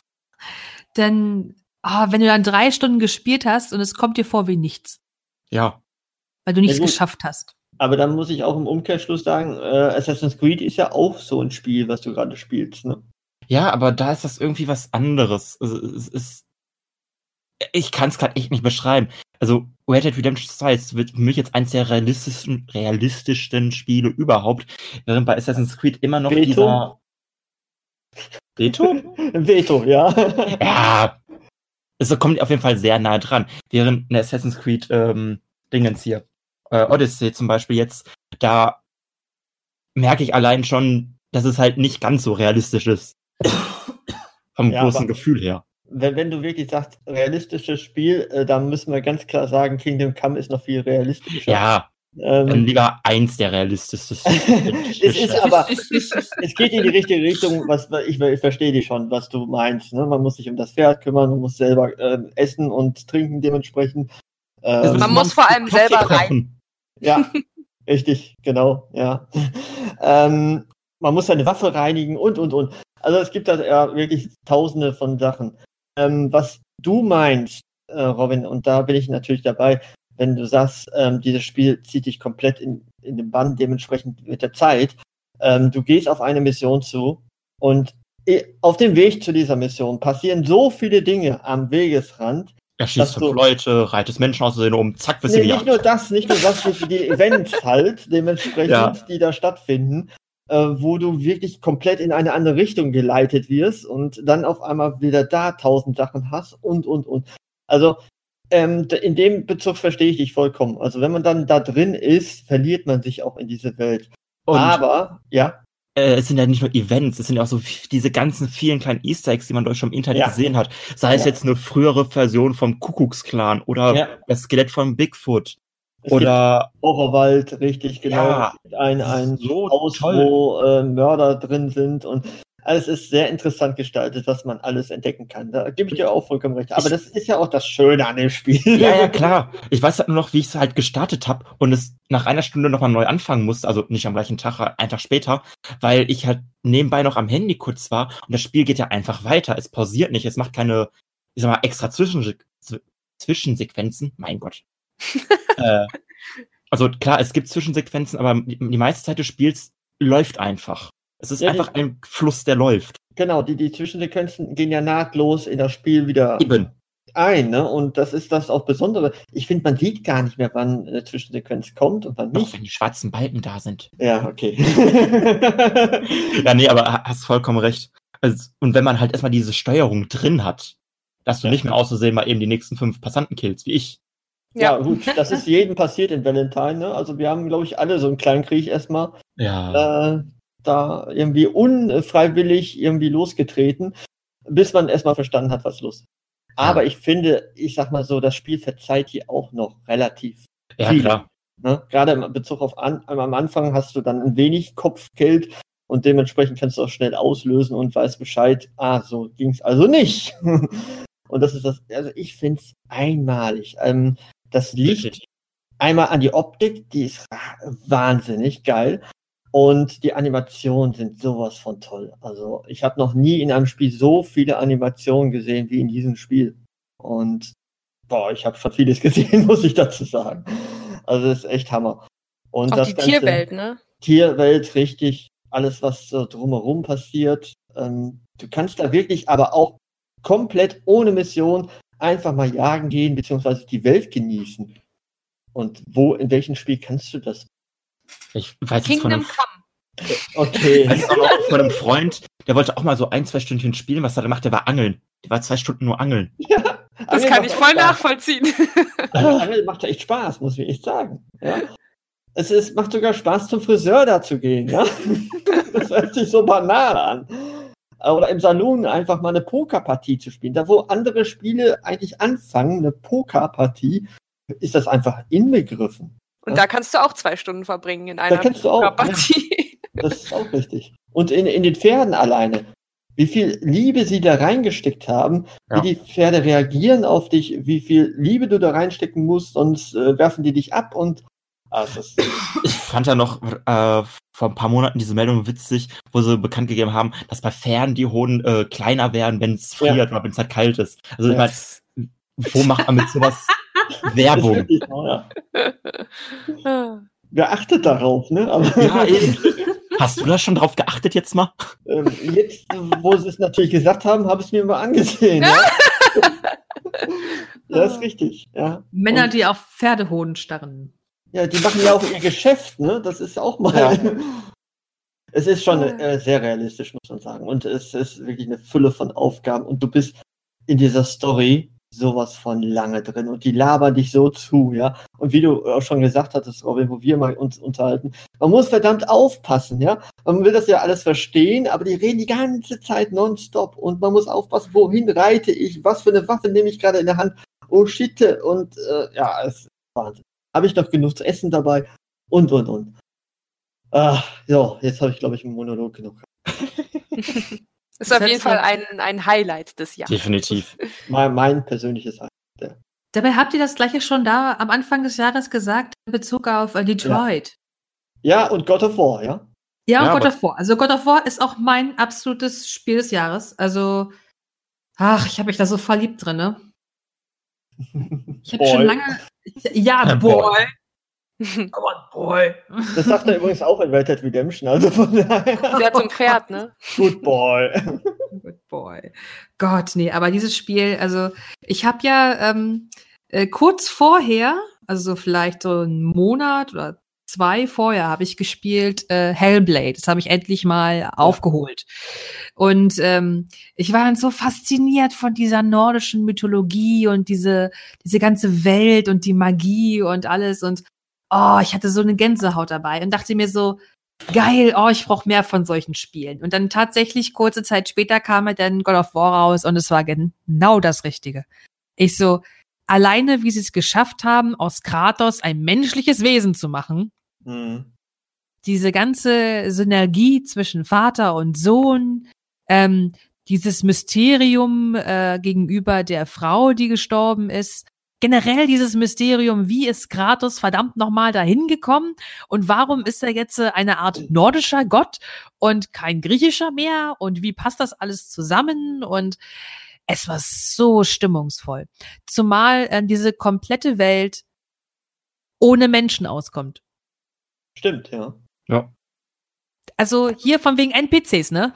dann, wenn du dann 3 Stunden gespielt hast und es kommt dir vor wie nichts, Ja, weil du nichts gut. geschafft hast. Aber dann muss ich auch im Umkehrschluss sagen, Assassin's Creed ist ja auch so ein Spiel, was du gerade spielst. Ne? ja, aber da ist das irgendwie was anderes. Also, es ist, ich kann es gerade echt nicht beschreiben. Also Red Dead Redemption 2 wird für mich jetzt eins der realistischsten Spiele überhaupt, während bei Assassin's Creed immer noch Veto? dieser Veto? Veto, ja. Ja, es kommt auf jeden Fall sehr nah dran. Während eine Assassin's Creed Dingens hier, Odyssey zum Beispiel jetzt, da merke ich allein schon, dass es halt nicht ganz so realistisch ist. Vom Ja, großen aber- Gefühl her. Wenn du wirklich sagst, realistisches Spiel, dann müssen wir ganz klar sagen, Kingdom Come ist noch viel realistischer. Ja, dann lieber eins der realistischsten. Es ist aber, es geht in die richtige Richtung, ich verstehe dich schon, was du meinst. Ne? Man muss sich um das Pferd kümmern, man muss selber essen und trinken dementsprechend. Man muss vor allem Kaffee selber rein. kochen. Ja, richtig, genau, ja. Man muss seine Waffe reinigen und. Also es gibt da ja wirklich tausende von Sachen. Was du meinst, Robin, und da bin ich natürlich dabei, wenn du sagst, dieses Spiel zieht dich komplett in den Bann, dementsprechend mit der Zeit. Du gehst auf eine Mission zu und auf dem Weg zu dieser Mission passieren so viele Dinge am Wegesrand. Er schießt dass 5 Leute, reitet Menschen aus Versehen um, zack, bist du Nicht nur das, die Events halt, dementsprechend, Ja. die da stattfinden, wo du wirklich komplett in eine andere Richtung geleitet wirst und dann auf einmal wieder da 1000 Sachen hast und. Also, in dem Bezug verstehe ich dich vollkommen. Also, wenn man dann da drin ist, verliert man sich auch in diese Welt. Und Aber, ja, es sind ja nicht nur Events, es sind ja auch so diese ganzen vielen kleinen Easter Eggs, die man durch schon im Internet Ja. gesehen hat. Sei es Ja. jetzt eine frühere Version vom Kuckucksklan oder Ja. das Skelett von Bigfoot. es Oder gibt Horrorwald, richtig, genau. Ja, Es gibt ein so Haus, toll. wo Mörder drin sind und alles ist sehr interessant gestaltet, was man alles entdecken kann. Da gebe ich dir auch vollkommen recht. Aber das ist ja auch das Schöne an dem Spiel. Ja, klar. Ich weiß halt nur noch, wie ich es halt gestartet habe und es nach einer Stunde nochmal neu anfangen musste, also nicht am gleichen Tag, einen Tag später, weil ich halt nebenbei noch am Handy kurz war und das Spiel geht ja einfach weiter. Es pausiert nicht, es macht keine, ich sag mal, extra Zwischensequenzen. Mein Gott. Also klar, es gibt Zwischensequenzen, aber die meiste Zeit des Spiels läuft einfach. Es ist einfach ein Fluss, der läuft. Genau, die Zwischensequenzen gehen ja nahtlos in das Spiel wieder Eben. ein, ne? Und das ist das auch Besondere. Ich finde, man sieht gar nicht mehr, wann eine Zwischensequenz kommt und wann Doch, nicht. wenn die schwarzen Balken da sind. Ja, okay. Ja, nee, aber hast vollkommen recht. Also, und wenn man halt erstmal diese Steuerung drin hat, dass du nicht mehr auszusehen mal eben die nächsten 5 Passanten killst, wie ich. Ja, gut, das ist jedem passiert in Valentine, ne? Also wir haben, glaube ich, alle so einen kleinen Krieg erstmal Ja. da irgendwie unfreiwillig irgendwie losgetreten, bis man erstmal verstanden hat, was los ist. Aber ich finde, ich sag mal so, das Spiel verzeiht hier auch noch relativ viel. Klar. Ne? Gerade in Bezug auf am Anfang hast du dann ein wenig Kopfgeld und dementsprechend kannst du auch schnell auslösen und weißt Bescheid, so ging's also nicht. Und das ist das, also ich finde es einmalig. Das liegt einmal an die Optik, die ist wahnsinnig geil. Und die Animationen sind sowas von toll. Also ich habe noch nie in einem Spiel so viele Animationen gesehen wie in diesem Spiel. Und ich habe schon vieles gesehen, muss ich dazu sagen. Also das ist echt Hammer. Und auch das die ganze Tierwelt, ne? Tierwelt, richtig. Alles, was so drumherum passiert. Du kannst da wirklich aber auch komplett ohne Mission einfach mal jagen gehen, beziehungsweise die Welt genießen. Und in welchem Spiel kannst du das? Ich weiß jetzt Kingdom Come. Okay. Ich weiß auch noch von einem Freund, der wollte auch mal so 1-2 Stündchen spielen. Was hat er gemacht? Der war angeln. Der war 2 Stunden nur angeln. Ja, Das kann ich voll nachvollziehen. Angeln macht ja echt Spaß, muss ich echt sagen. Ja? Macht sogar Spaß, zum Friseur da zu gehen. Ja? Das hört sich so banal an. Oder im Salon einfach mal eine Pokerpartie zu spielen. Da, wo andere Spiele eigentlich anfangen, eine Pokerpartie, ist das einfach inbegriffen. Und da kannst du auch 2 Stunden verbringen in einer Da kannst du auch. Pokerpartie. Ja, das ist auch richtig. Und in den Pferden alleine. Wie viel Liebe sie da reingesteckt haben, wie die Pferde reagieren auf dich, wie viel Liebe du da reinstecken musst, sonst werfen die dich ab und ich fand ja noch vor ein paar Monaten diese Meldung witzig, wo sie bekannt gegeben haben, dass bei Pferden die Hoden kleiner werden, wenn es friert oder wenn es halt kalt ist. Also ich meine, wo macht man mit sowas Werbung? Wer achtet darauf, ne? Aber ja, eben. Hast du da schon drauf geachtet jetzt mal? Jetzt, wo sie es natürlich gesagt haben, habe ich es mir mal angesehen. Ja? Das ist richtig. Ja. Männer, die auf Pferdehoden starren. Ja, die machen ja auch ihr Geschäft, ne? Das ist auch mal. Ja. Es ist schon sehr realistisch, muss man sagen. Und es ist wirklich eine Fülle von Aufgaben. Und du bist in dieser Story sowas von lange drin. Und die labern dich so zu, ja. Und wie du auch schon gesagt hattest, Robin, wo wir mal uns unterhalten, man muss verdammt aufpassen, ja. Man will das ja alles verstehen, aber die reden die ganze Zeit nonstop. Und man muss aufpassen, wohin reite ich, was für eine Waffe nehme ich gerade in der Hand. Oh shit. Und es ist Wahnsinn. Habe ich noch genug zu essen dabei? Und. Jetzt habe ich, glaube ich, einen Monolog genug. Ist auf jeden Fall ein Highlight des Jahres. Definitiv. Mein persönliches Highlight. Dabei habt ihr das gleiche schon da am Anfang des Jahres gesagt, in Bezug auf Detroit. Ja, und God of War, ja? Ja, und God of War. Also God of War ist auch mein absolutes Spiel des Jahres. Also, ich habe mich da so verliebt drin, ne? Ich habe schon lange... Ja, boy. Come on, boy. Das sagt er übrigens auch in Red Dead Redemption. Also von daher. Sehr zum Pferd, ne? Good boy. Good boy. Gott, nee, aber dieses Spiel, also ich habe ja kurz vorher, also vielleicht so einen Monat oder 2 vorher, habe ich gespielt Hellblade. Das habe ich endlich mal aufgeholt. Und ich war dann so fasziniert von dieser nordischen Mythologie und diese ganze Welt und die Magie und alles. Und ich hatte so eine Gänsehaut dabei und dachte mir so, geil, ich brauche mehr von solchen Spielen. Und dann tatsächlich kurze Zeit später kam halt dann God of War raus und es war genau das Richtige. Ich so, alleine wie sie es geschafft haben, aus Kratos ein menschliches Wesen zu machen, diese ganze Synergie zwischen Vater und Sohn, dieses Mysterium gegenüber der Frau, die gestorben ist, generell dieses Mysterium, wie ist Kratos verdammt nochmal dahin gekommen und warum ist er jetzt eine Art nordischer Gott und kein griechischer mehr und wie passt das alles zusammen und es war so stimmungsvoll. Zumal diese komplette Welt ohne Menschen auskommt. Stimmt, ja. Ja. Also hier von wegen NPCs, ne?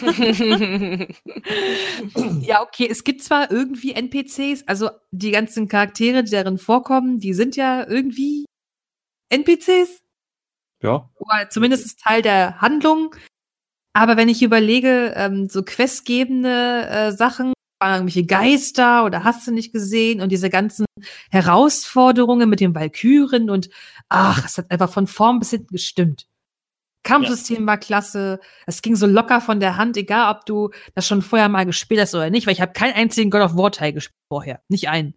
Ja, okay, es gibt zwar irgendwie NPCs, also die ganzen Charaktere, die darin vorkommen, die sind ja irgendwie NPCs. Ja. Oder zumindest Teil der Handlung. Aber wenn ich überlege, so questgebende Sachen, irgendwelche Geister oder hast du nicht gesehen und diese ganzen Herausforderungen mit den Walküren und es hat einfach von vorn bis hinten gestimmt. Kampfsystem war klasse, es ging so locker von der Hand, egal ob du das schon vorher mal gespielt hast oder nicht, weil ich habe keinen einzigen God of War Teil gespielt vorher, nicht einen.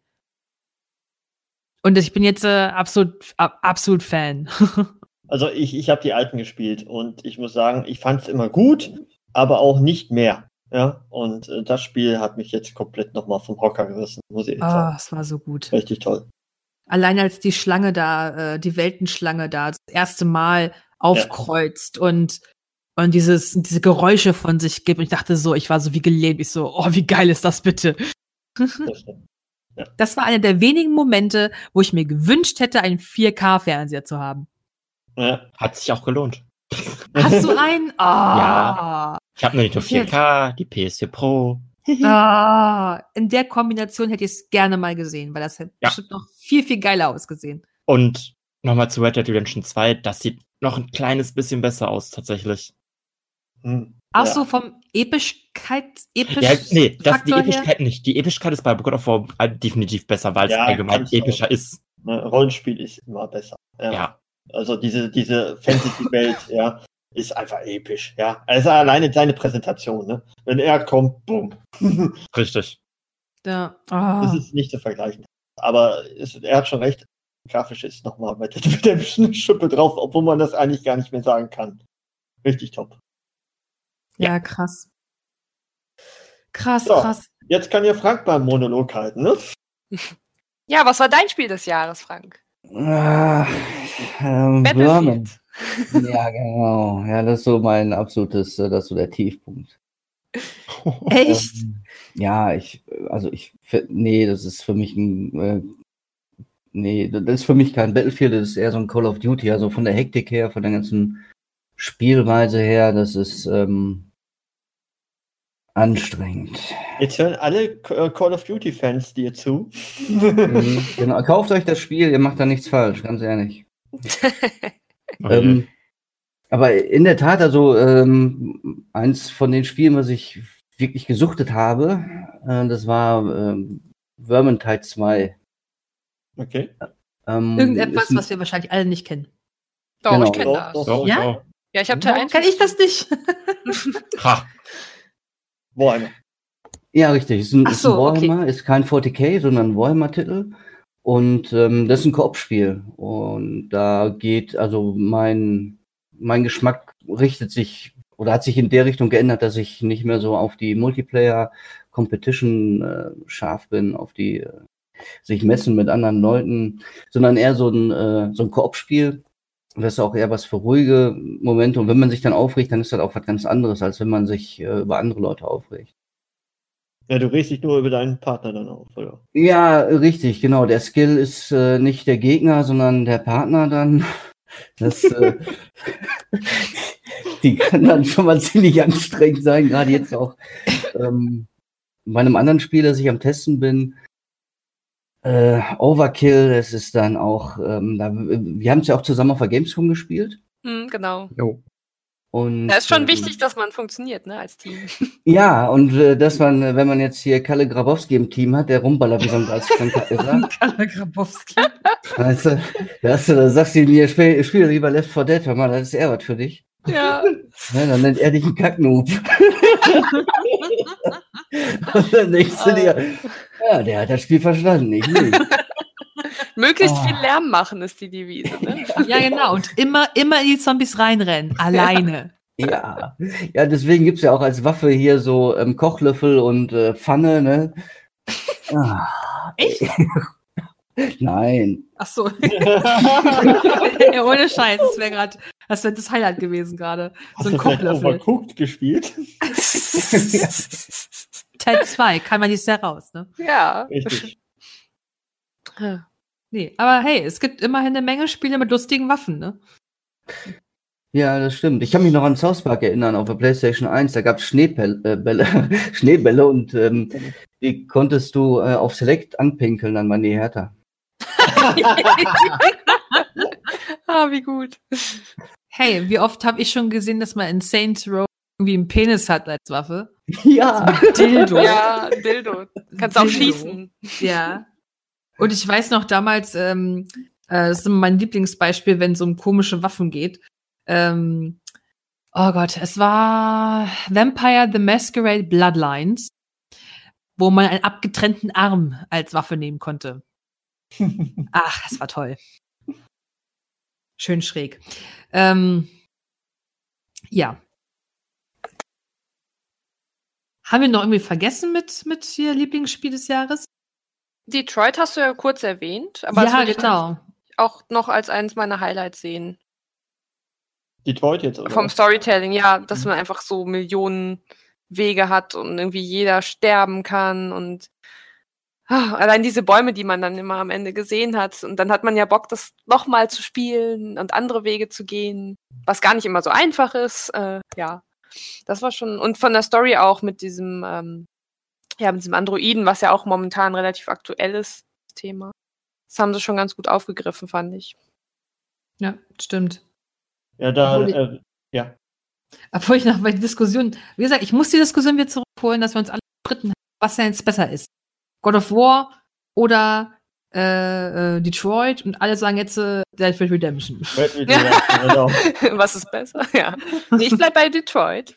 Und ich bin jetzt absolut Fan. Also ich habe die alten gespielt und ich muss sagen, ich fand es immer gut, aber auch nicht mehr. Ja, und das Spiel hat mich jetzt komplett nochmal vom Hocker gerissen, muss ich echt sagen. Es war so gut. Richtig toll. Allein als die Schlange da, die Weltenschlange da, das erste Mal aufkreuzt und diese Geräusche von sich gibt. Und ich dachte so, ich war so wie gelähmt. Ich so, wie geil ist das bitte? Das stimmt. Ja. Das war einer der wenigen Momente, wo ich mir gewünscht hätte, einen 4K-Fernseher zu haben. Ja. Hat sich auch gelohnt. Hast du einen? Ja. Ich habe noch nicht nur 4K, die PS4 Pro. In der Kombination hätte ich es gerne mal gesehen, weil das hätte bestimmt noch viel, viel geiler ausgesehen. Und nochmal zu Red Dead Redemption 2, das sieht noch ein kleines bisschen besser aus, tatsächlich. Ach so, vom Epischkeit die Epischkeit nicht. Die Epischkeit ist bei God of War definitiv besser, weil es allgemein epischer ist. Rollenspiel ist immer besser. Ja. Also diese Fantasy-Welt, ist einfach episch, Also alleine seine Präsentation, ne? Wenn er kommt, boom. Richtig. Ja. Das ist nicht zu vergleichen. Aber er hat schon recht, grafisch ist nochmal mit der Schippe drauf, obwohl man das eigentlich gar nicht mehr sagen kann. Richtig top. Ja, krass. Krass, So, krass. Jetzt kann ja Frank beim Monolog halten, ne? Ja, was war dein Spiel des Jahres, Frank? Vermin. Ja, genau. Ja, das ist so mein absolutes, das ist so der Tiefpunkt. Echt? Das ist für mich das ist für mich kein Battlefield, das ist eher so ein Call of Duty, also von der Hektik her, von der ganzen Spielweise her, das ist anstrengend. Jetzt hören alle Call of Duty Fans dir zu. Genau, kauft euch das Spiel, ihr macht da nichts falsch, ganz ehrlich. Aber in der Tat, also eins von den Spielen, was ich wirklich gesuchtet habe, das war Vermintide 2. Okay. Irgendetwas, was wir wahrscheinlich alle nicht kennen. Doch, Genau. ich kenne das. Doch, Ja? Ja, ich habe Teil 1. Kenn ich das nicht? Ha. Warhammer. Ja, richtig. Ist ein Warhammer, okay. ist kein 40k, sondern ein Warhammer-Titel. Und das ist ein Koop-Spiel. Und da geht, also mein Geschmack richtet sich oder hat sich in der Richtung geändert, dass ich nicht mehr so auf die Multiplayer-Competition scharf bin, auf die sich messen mit anderen Leuten, sondern eher so ein Koop-Spiel. Das ist auch eher was für ruhige Momente. Und wenn man sich dann aufregt, dann ist das auch was ganz anderes, als wenn man sich über andere Leute aufregt. Ja, du regst dich nur über deinen Partner dann auf, oder? Ja, richtig, genau. Der Skill ist nicht der Gegner, sondern der Partner dann. Das, die kann dann schon mal ziemlich anstrengend sein, gerade jetzt auch bei einem anderen Spiel, das ich am Testen bin. Overkill, das ist dann auch, wir haben es ja auch zusammen auf der Gamescom gespielt. Genau. Jo. Und, Da ist schon wichtig, dass man funktioniert, ne, als Team. Ja, und dass man, wenn man jetzt hier Kalle Grabowski im Team hat, der rumballert wie so ein Geisteskranker, hat gesagt. Kalle Grabowski. Weißt du, da sagst du mir, spiel lieber Left 4 Dead, hör mal, das ist eher was für dich. Ja. Ja, dann nennt er dich einen Kacknoob. Und dann denkst du dir, ja, der hat das Spiel verstanden, ich nicht. Möglichst viel Lärm machen ist die Devise, ne? Ja, genau. Und immer in die Zombies reinrennen. Alleine. Ja, deswegen gibt's ja auch als Waffe hier so Kochlöffel und Pfanne, ne? Echt? Nein. Ach so. Ja, ohne Scheiß. Das wäre das Highlight gewesen gerade. So ein Kochlöffel. Overcooked gespielt? Teil 2 kann man dieses Jahr raus, ne? Ja. Richtig. Nee, aber hey, es gibt immerhin eine Menge Spiele mit lustigen Waffen, ne? Ja, das stimmt. Ich kann mich noch an South Park erinnern, auf der PlayStation 1, da gab es Schneebälle und die konntest du auf Select anpinkeln, dann waren die härter. Wie gut. Hey, wie oft habe ich schon gesehen, dass man in Saints Row irgendwie einen Penis hat als Waffe? Ja. Dildo. Ja, Dildo. Kannst auch schießen. Ja. Und ich weiß noch damals, das ist mein Lieblingsbeispiel, wenn es um komische Waffen geht. Oh Gott, es war Vampire the Masquerade Bloodlines, wo man einen abgetrennten Arm als Waffe nehmen konnte. Ach, das war toll. Schön schräg. Ja. Haben wir noch irgendwie vergessen mit hier Lieblingsspiel des Jahres? Detroit hast du ja kurz erwähnt, aber das Ja, würde ich genau. auch noch als eines meiner Highlights sehen. Detroit jetzt, oder? Vom Storytelling, ja, dass man einfach so Millionen Wege hat und irgendwie jeder sterben kann und allein diese Bäume, die man dann immer am Ende gesehen hat. Und dann hat man ja Bock, das nochmal zu spielen und andere Wege zu gehen, was gar nicht immer so einfach ist. Ja, das war schon. Und von der Story auch mit diesem, mit diesem Androiden, was ja auch momentan relativ aktuell ist, das Thema. Das haben sie schon ganz gut aufgegriffen, fand ich. Ja, stimmt. Ja, ja. Obwohl ich noch bei der Diskussion, wie gesagt, ich muss die Diskussion wieder zurückholen, dass wir uns alle stritten haben, was denn jetzt besser ist. God of War oder Detroit und alle sagen jetzt Red Dead Redemption. Genau. Was ist besser? Ja. Nee, ich bleib bei Detroit.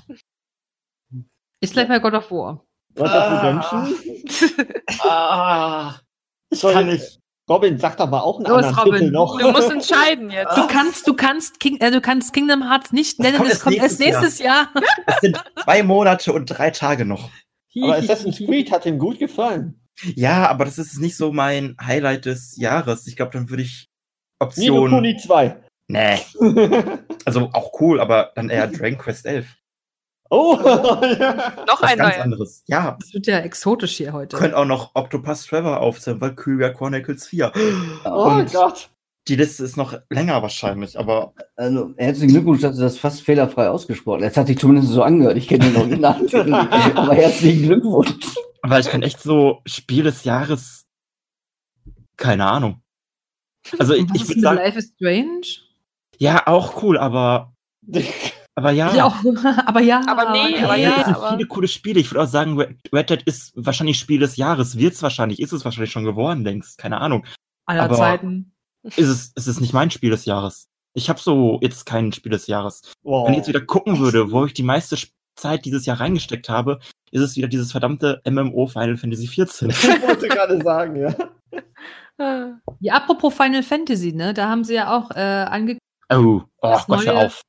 Ich bleib bei God of War. Red Dead Redemption? Ich kann nicht. Robin, sag doch mal auch einen Los, anderen Robin. Titel noch. Du musst entscheiden jetzt. Du kannst Kingdom Hearts nicht nennen, es kommt erst nächstes Jahr. Es sind 2 Monate und 3 Tage noch. Aber Assassin's Creed hat ihm gut gefallen. Ja, aber das ist nicht so mein Highlight des Jahres. Ich glaube, dann würde ich Nino Option... Kuni 2. Nee. Also auch cool, aber dann eher Dragon Quest 11. Oh! Noch Was ein ganz neuer. anderes. Ja, Das wird ja exotisch hier heute. können auch noch Octopus Trevor aufzählen, Valkyria Chronicles 4. Oh Und Gott. die Liste ist noch länger wahrscheinlich, aber Also, herzlichen Glückwunsch, dass du das fast fehlerfrei ausgesprochen hast. Jetzt hat sich zumindest so angehört. Ich kenne den Originaltitel nicht. Aber herzlichen Glückwunsch. weil ich bin echt so Spiel des Jahres, keine Ahnung. Also Und was ich ist würde mit sagen, Life is Strange? ja, auch cool, aber ja. Ja, auch, aber ja. Aber nee, aber Hey, ja, es sind aber- viele coole Spiele. Ich würde auch sagen, Red Dead ist wahrscheinlich Spiel des Jahres. Ist es wahrscheinlich schon geworden längst. Keine Ahnung. Aller aber- Zeiten. Ist es nicht mein Spiel des Jahres. Ich habe so jetzt kein Spiel des Jahres. Wow. Wenn ich jetzt wieder gucken würde, wo ich die meiste Zeit dieses Jahr reingesteckt habe, ist es wieder dieses verdammte MMO Final Fantasy 14. Ich wollte gerade sagen, ja. Ja, apropos Final Fantasy, ne? Da haben sie ja auch angekündigt. Oh Das Gott, hör neue- auf.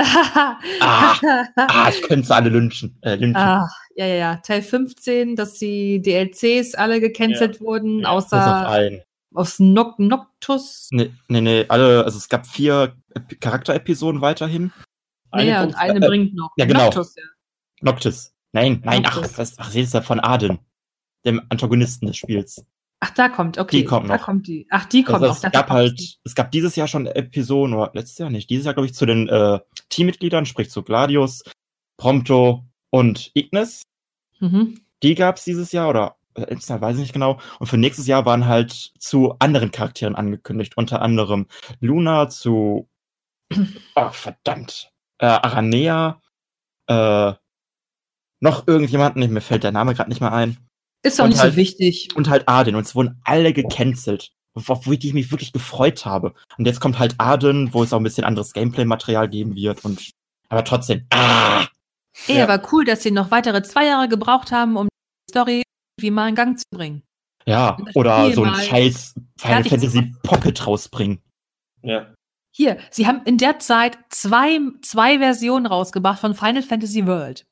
Ich könnte sie alle lynchen. Ja. Teil 15, dass die DLCs alle gecancelt wurden, Ja, Bis auf außer einen. aus Noctus. Nee, alle, also es gab 4 Charakterepisoden weiterhin. Ja, und eine bringt noch. ja, genau. Noctus, ja. Noctis. Nein, Noctis. sie ist ja von Arden, dem Antagonisten des Spiels. Ach, da kommt, okay. Die kommt Da noch. kommt die. Ach, die kommt Also noch. es gab dieses Jahr schon Episoden, oder letztes Jahr nicht, dieses Jahr glaube ich zu den Teammitgliedern, sprich zu Gladius, Prompto und Ignis. Mhm. Die gab es dieses Jahr oder letztes Jahr, weiß ich nicht genau. Und für nächstes Jahr waren halt zu anderen Charakteren angekündigt, unter anderem Luna zu Aranea, noch irgendjemanden, mir fällt der Name gerade nicht mehr ein. Ist doch Und nicht halt- so wichtig. Und halt Arden. Und es wurden alle gecancelt. Auf die ich mich wirklich gefreut habe. Und jetzt kommt halt Arden, wo es auch ein bisschen anderes Gameplay-Material geben wird. Aber trotzdem. Ey, Ja. aber cool, dass sie noch weitere 2 Jahre gebraucht haben, um die Story irgendwie mal in Gang zu bringen. Ja, Und das oder Spiel so ein mal scheiß Final fertig zu Fantasy Pocket rausbringen. Ja. Hier, sie haben in der Zeit zwei Versionen rausgebracht von Final Fantasy World.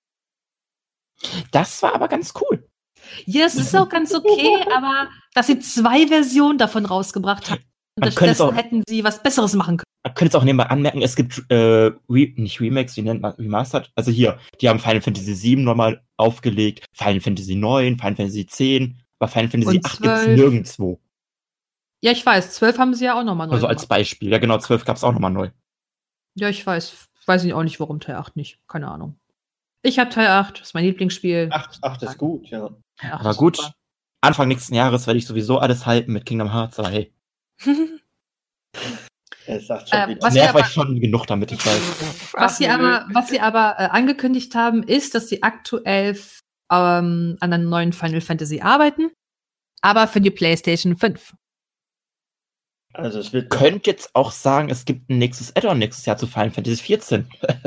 Das war aber ganz cool. Ja, es ist auch ganz okay, aber dass sie 2 Versionen davon rausgebracht haben, Man könnte es stattdessen auch- hätten sie was Besseres machen können. Man könnte es auch nebenbei anmerken, es gibt nicht Remakes, wie nennt man Remastered? Also hier, die haben Final Fantasy 7 nochmal aufgelegt, Final Fantasy 9, Final Fantasy 10, aber Final Fantasy Und 8 gibt's 12. nirgendwo. Ja, ich weiß, 12 haben sie ja auch nochmal neu Also als gemacht. Beispiel. Ja genau, 12 gab's auch nochmal neu. Ja, ich weiß ich auch nicht, warum Teil 8 nicht. Keine Ahnung. Ich habe Teil 8, das ist mein Lieblingsspiel. 8 ist gut, ja. Teil 8 Aber ist gut, super. Anfang nächsten Jahres werde ich sowieso alles halten mit Kingdom Hearts, aber hey, Er sagt schon wieder. Was nerv wir aber- euch schon genug damit, ich weiß. Was sie aber angekündigt haben, ist, dass sie aktuell an einem neuen Final Fantasy arbeiten, aber für die PlayStation 5. Also es wird Könnt jetzt auch sagen, es gibt ein nächstes Add-on nächstes Jahr zu Final Fantasy 14.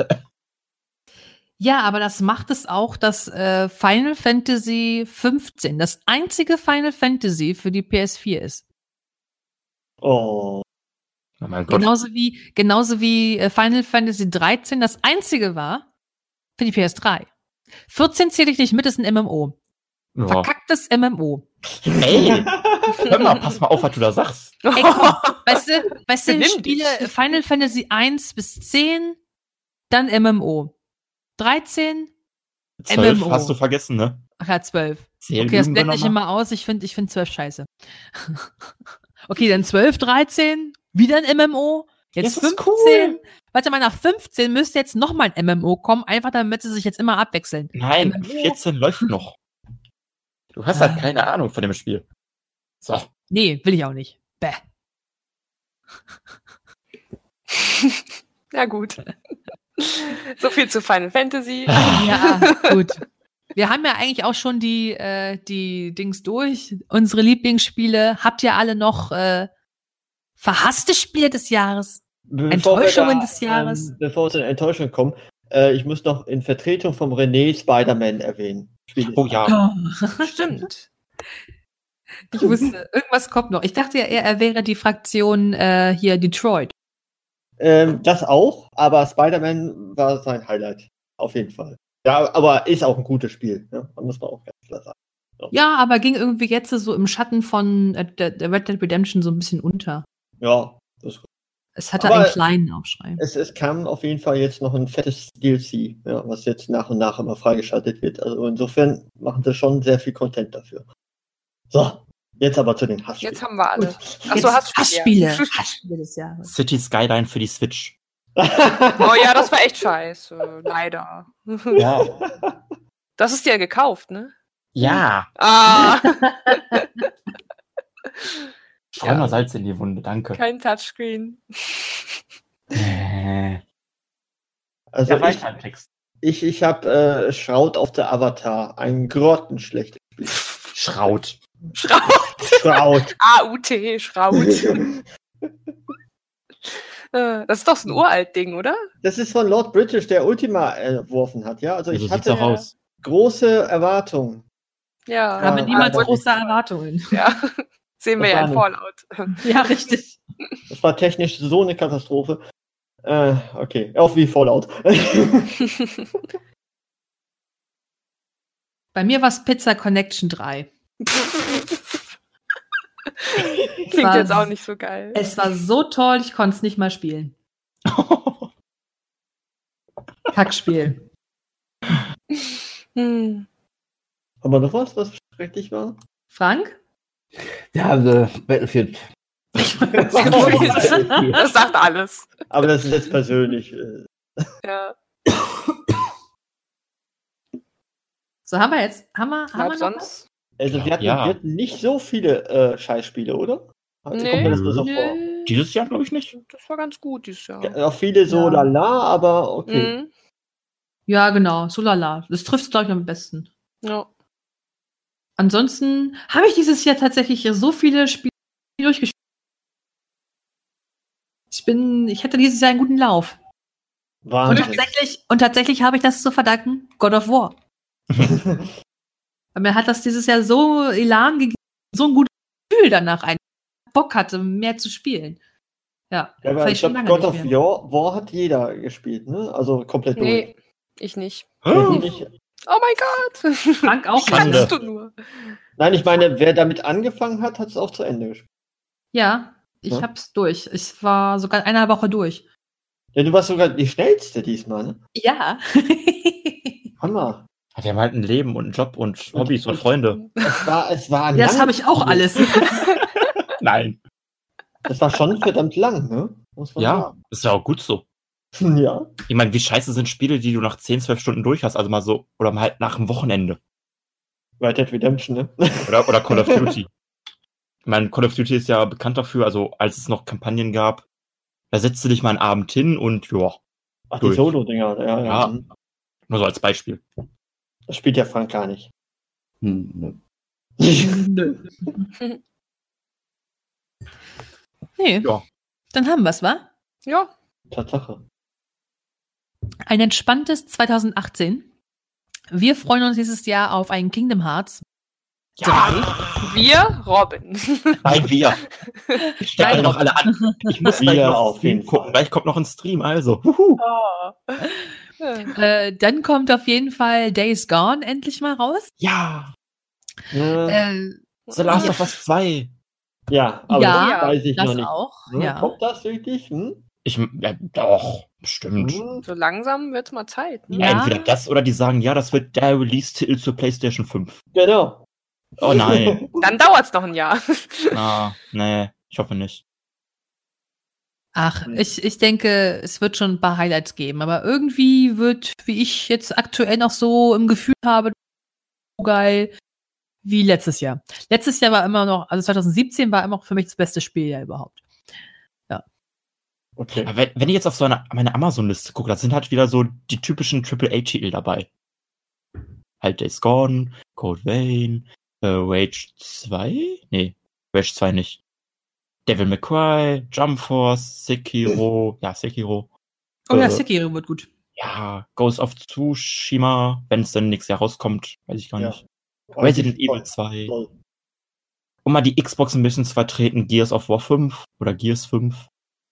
Ja, aber das macht es auch, dass Final Fantasy 15 das einzige Final Fantasy für die PS4 ist. Oh. Oh mein Gott. Genauso wie Final Fantasy 13 das einzige war für die PS3. 14 zähle ich nicht mit, ist ein MMO. Ja. Verkacktes MMO. Ey, hör mal, pass mal auf, was du da sagst. Ey, komm, weißt du, Benimm Spiele dich. Final Fantasy 1 bis 10, dann MMO. 13, 12 MMO. hast du vergessen, ne? ach ja, 12. Zählen Okay, das lügen wir blende ich noch mal? immer aus. Ich finde 12 scheiße. Okay, dann 12, 13, wieder ein MMO. Jetzt Das ist 15. cool. Warte mal, nach 15 müsste jetzt nochmal ein MMO kommen, einfach damit sie sich jetzt immer abwechseln. Nein, MMO. 14 läuft noch. Du hast halt keine Ahnung von dem Spiel. So. Nee, will ich auch nicht. Bäh. Ja, gut. So viel zu Final Fantasy. Ja, gut. Wir haben ja eigentlich auch schon die Dings durch. Unsere Lieblingsspiele. Habt ihr alle noch verhasste Spiele des Jahres? Enttäuschungen des Jahres? Bevor wir zu den Enttäuschungen kommen, ich muss noch in Vertretung vom René Spider-Man erwähnen. Spiel ist Oh ja. Stimmt. Ich wusste, irgendwas kommt noch. Ich dachte ja, er wäre die Fraktion hier Detroit. Das auch, aber Spider-Man war sein Highlight. Auf jeden Fall. Ja, aber ist auch ein gutes Spiel. Ne? Da muss man auch ganz klar sagen. Ja, aber ging irgendwie jetzt so im Schatten von der Red Dead Redemption so ein bisschen unter. Ja, das Es hatte Aber einen kleinen Aufschrei. es kam auf jeden Fall jetzt noch ein fettes DLC, ja, was jetzt nach und nach immer freigeschaltet wird. Also insofern machen sie schon sehr viel Content dafür. So, jetzt aber zu den Hassspielen. Jetzt haben wir alle. Jetzt Achso, Hassspiele. Hassspiele des Jahres. City Skyline für die Switch. Oh ja, das war echt scheiße. Leider. Ja. Das ist dir gekauft, ne? Ja. Ah, Streu mal Salz in die Wunde, danke. kein Touchscreen. Also Ja, weiter im Text. ich habe Shroud of the Avatar, ein grottenschlechtes Spiel. Schraut. Schraut. Shroud. A-U-T, Schraut. Das ist doch so ein Uralt-Ding, oder? Das ist von Lord British, der Ultima entworfen hat, ja. Also So ich sieht's hatte auch aus. große Erwartungen. Ja. Aber niemals Ah, große Erwartungen. Ja. Sehen wir Das ja war in Fallout. Ja, richtig. Das war technisch so eine Katastrophe. Okay, auch wie Fallout. Bei mir war es Pizza Connection 3. Klingt war- jetzt auch nicht so geil. Es war so toll, ich konnte es nicht mal spielen. Kackspiel. Hm. Aber noch was schrecklich war? Frank? Ja, Battlefield. Das sagt alles. Aber das ist jetzt persönlich. Ja. So, haben wir Aber noch was? sonst. Also wir Ja. hatten nicht so viele Scheißspiele, oder? Also Nee. kommt mir das nur so vor. Nö, Dieses Jahr glaube ich nicht. das war ganz gut dieses Jahr. Ja, auch viele so Ja. lala, aber okay. Mhm. Ja, genau, so lala. Das trifft es, glaube ich, am besten. Ja. Ansonsten habe ich dieses Jahr tatsächlich so viele Spiele durchgespielt. Ich hatte dieses Jahr einen guten Lauf. Und Wahnsinn. tatsächlich habe ich das zu verdanken, God of War. Weil mir hat das dieses Jahr so Elan gegeben, so ein gutes Gefühl danach einen Bock hatte, mehr zu spielen. Ja, Ja, das aber hab ich glaube, lange God nicht of mehr. War hat jeder gespielt, ne? Also komplett Nee, ich nicht. durch. Nicht- Oh mein Gott. Frank auch. Schande. Kannst du nur. Nein, ich meine, wer damit angefangen hat, hat es auch zu Ende gespielt. Ja, ich Ja. hab's durch. Ich war sogar in einer Woche durch. Ja, du warst sogar die schnellste diesmal, ne? Ja. Hammer. Wir haben halt ein Leben und einen Job und Hobbys und Freunde. Es war ein Das langes habe ich auch Spiel. alles. Nein. Das war schon verdammt lang, ne? Muss man Ja, sagen. ist ja auch gut so. Ja. Ich meine, wie scheiße sind Spiele, die du nach 10, 12 Stunden durch hast, also mal so, oder mal halt nach einem Wochenende. Red Dead Redemption, ne? Oder Call of Duty. Ich meine, Call of Duty ist ja bekannt dafür, also als es noch Kampagnen gab, da setzt du dich mal einen Abend hin und ja. Ach, die Solo-Dinger, ja. Ja. Nur so als Beispiel. Das spielt ja Frank gar nicht. Nö. Nee. Ja. Dann haben wir's, wa? Ja. Tatsache. Ein entspanntes 2018. Wir freuen uns dieses Jahr auf ein Kingdom Hearts 3. Wir, Robin. Nein, wir. Stecken noch alle an. Ich muss gleich Wir noch auf jeden Stream gucken. Fall. Gleich kommt noch ein Stream, also. Oh. Dann kommt auf jeden Fall Days Gone endlich mal raus. Ja. Äh, The Last of Us 2. Ja, aber Ja, das weiß ich das noch nicht. auch. Hm? Ja. Kommt das wirklich? Doch, bestimmt. Hm? So langsam wird's mal Zeit. Ne? Ja. Entweder das oder die sagen, ja, das wird der Release-Titel zur PlayStation 5. Genau. Oh nein. Dann dauert's noch ein Jahr. Nee, ich hoffe nicht. Ach, ich denke, es wird schon ein paar Highlights geben, aber irgendwie wird, wie ich jetzt aktuell noch so im Gefühl habe, so geil wie letztes Jahr. Letztes Jahr war immer noch, also 2017 war immer noch für mich das beste Spieljahr überhaupt. Okay. Aber wenn ich jetzt auf so meine Amazon-Liste gucke, da sind halt wieder so die typischen AAA-Titel dabei. Halt Days Gone, Code Vein, Rage 2? Nee, Rage 2 nicht. Devil May Cry, Jump Force, Sekiro. Ja, Sekiro. Oh ja, Sekiro wird gut. Ja, Ghost of Tsushima, wenn es dann nächstes Jahr rauskommt, weiß ich gar Ja. nicht. Resident Evil 2. Um mal die Xbox ein bisschen zu vertreten, Gears of War 5 oder Gears 5.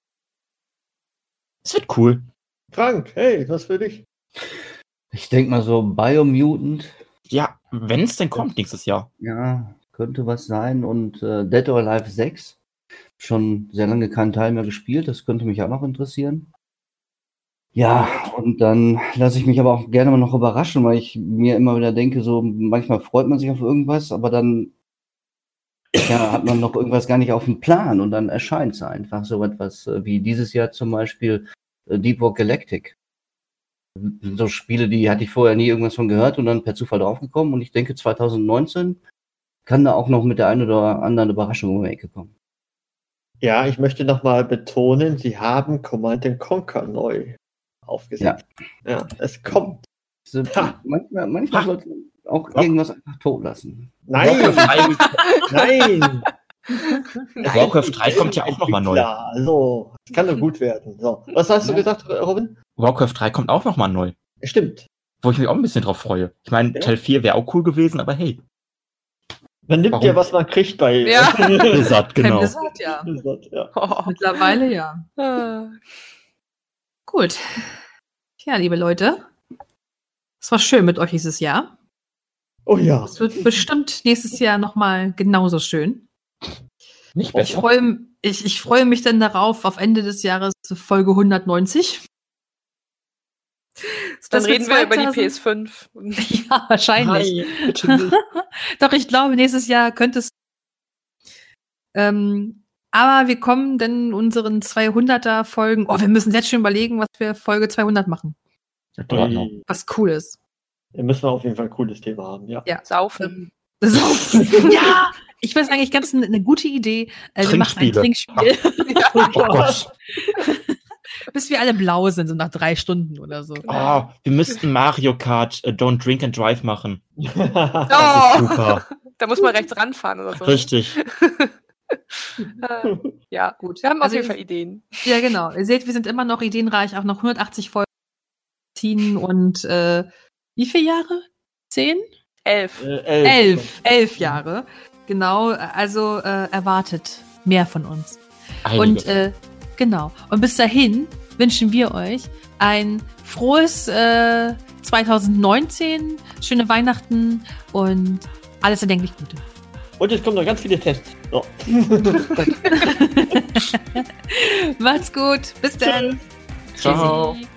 Es wird cool. Frank, hey, was für dich? Ich denke mal so Biomutant, Ja, wenn es denn kommt nächstes Jahr. ja, könnte was sein. Und Dead or Alive 6. Schon sehr lange keinen Teil mehr gespielt. Das könnte mich auch noch interessieren. Ja, und dann lasse ich mich aber auch gerne mal noch überraschen, weil ich mir immer wieder denke, so manchmal freut man sich auf irgendwas, aber dann hat man noch irgendwas gar nicht auf dem Plan und dann erscheint es einfach so etwas wie dieses Jahr zum Beispiel Deep Rock Galactic. So Spiele, die hatte ich vorher nie irgendwas von gehört und dann per Zufall draufgekommen und ich denke 2019 kann da auch noch mit der einen oder anderen Überraschung um die Ecke kommen. Ja, ich möchte nochmal betonen, sie haben Command & Conquer neu aufgesetzt. Ja, es kommt. Manchmal sollte man auch irgendwas einfach tot lassen. Nein! Nein! Warcraft 3 kommt ja auch nochmal neu. Ja, also, es kann doch gut werden. So. Was hast du gesagt, Robin? Warcraft 3 kommt auch nochmal neu. Stimmt. Wo ich mich auch ein bisschen drauf freue. Ich meine, Ja. Teil 4 wäre auch cool gewesen, aber hey. Man nimmt Warum? ja, was man kriegt bei Ja. Blizzard, genau. Blizzard, ja. Blizzard, ja. Oh. Mittlerweile ja. Gut. Ja, liebe Leute. Es war schön mit euch dieses Jahr. Oh ja. Es wird bestimmt nächstes Jahr nochmal genauso schön. Nicht Ich besser. freue mich dann darauf, auf Ende des Jahres Folge 190. Dann Das wird reden wir über die 2000 PS5. Ja, wahrscheinlich. Nein, bitte nicht. Doch, ich glaube, nächstes Jahr könnte es. Aber wir kommen dann in unseren 200er Folgen. Oh, wir müssen jetzt schon überlegen, was wir Folge 200 machen. Ja, dauert noch. Was cool ist. Da müssen wir auf jeden Fall ein cooles Thema haben, ja. Ja. Saufen. Ja, ich weiß eigentlich ganz eine gute Idee. Wir machen ein Trinkspiele. Trinkspiel, Oh Gott. bis wir alle blau sind, so nach 3 Stunden oder so. Oh, wir müssten Mario Kart Don't Drink and Drive machen. Das ist Oh, super. da muss man rechts ranfahren oder so. Richtig. Ja, Gut. wir haben auf Also jeden Fall Ideen. Ja, genau. Ihr seht, wir sind immer noch ideenreich, auch noch 180 Folgen ziehen und wie viele Jahre? 10? 11. 11 Jahre. Genau, also erwartet mehr von uns. Einiges. Und genau. Und bis dahin wünschen wir euch ein frohes 2019, schöne Weihnachten und alles erdenklich Gute. Und es kommen noch ganz viele Tests. So. Macht's gut. Bis dann. Ciao. Tschüssi.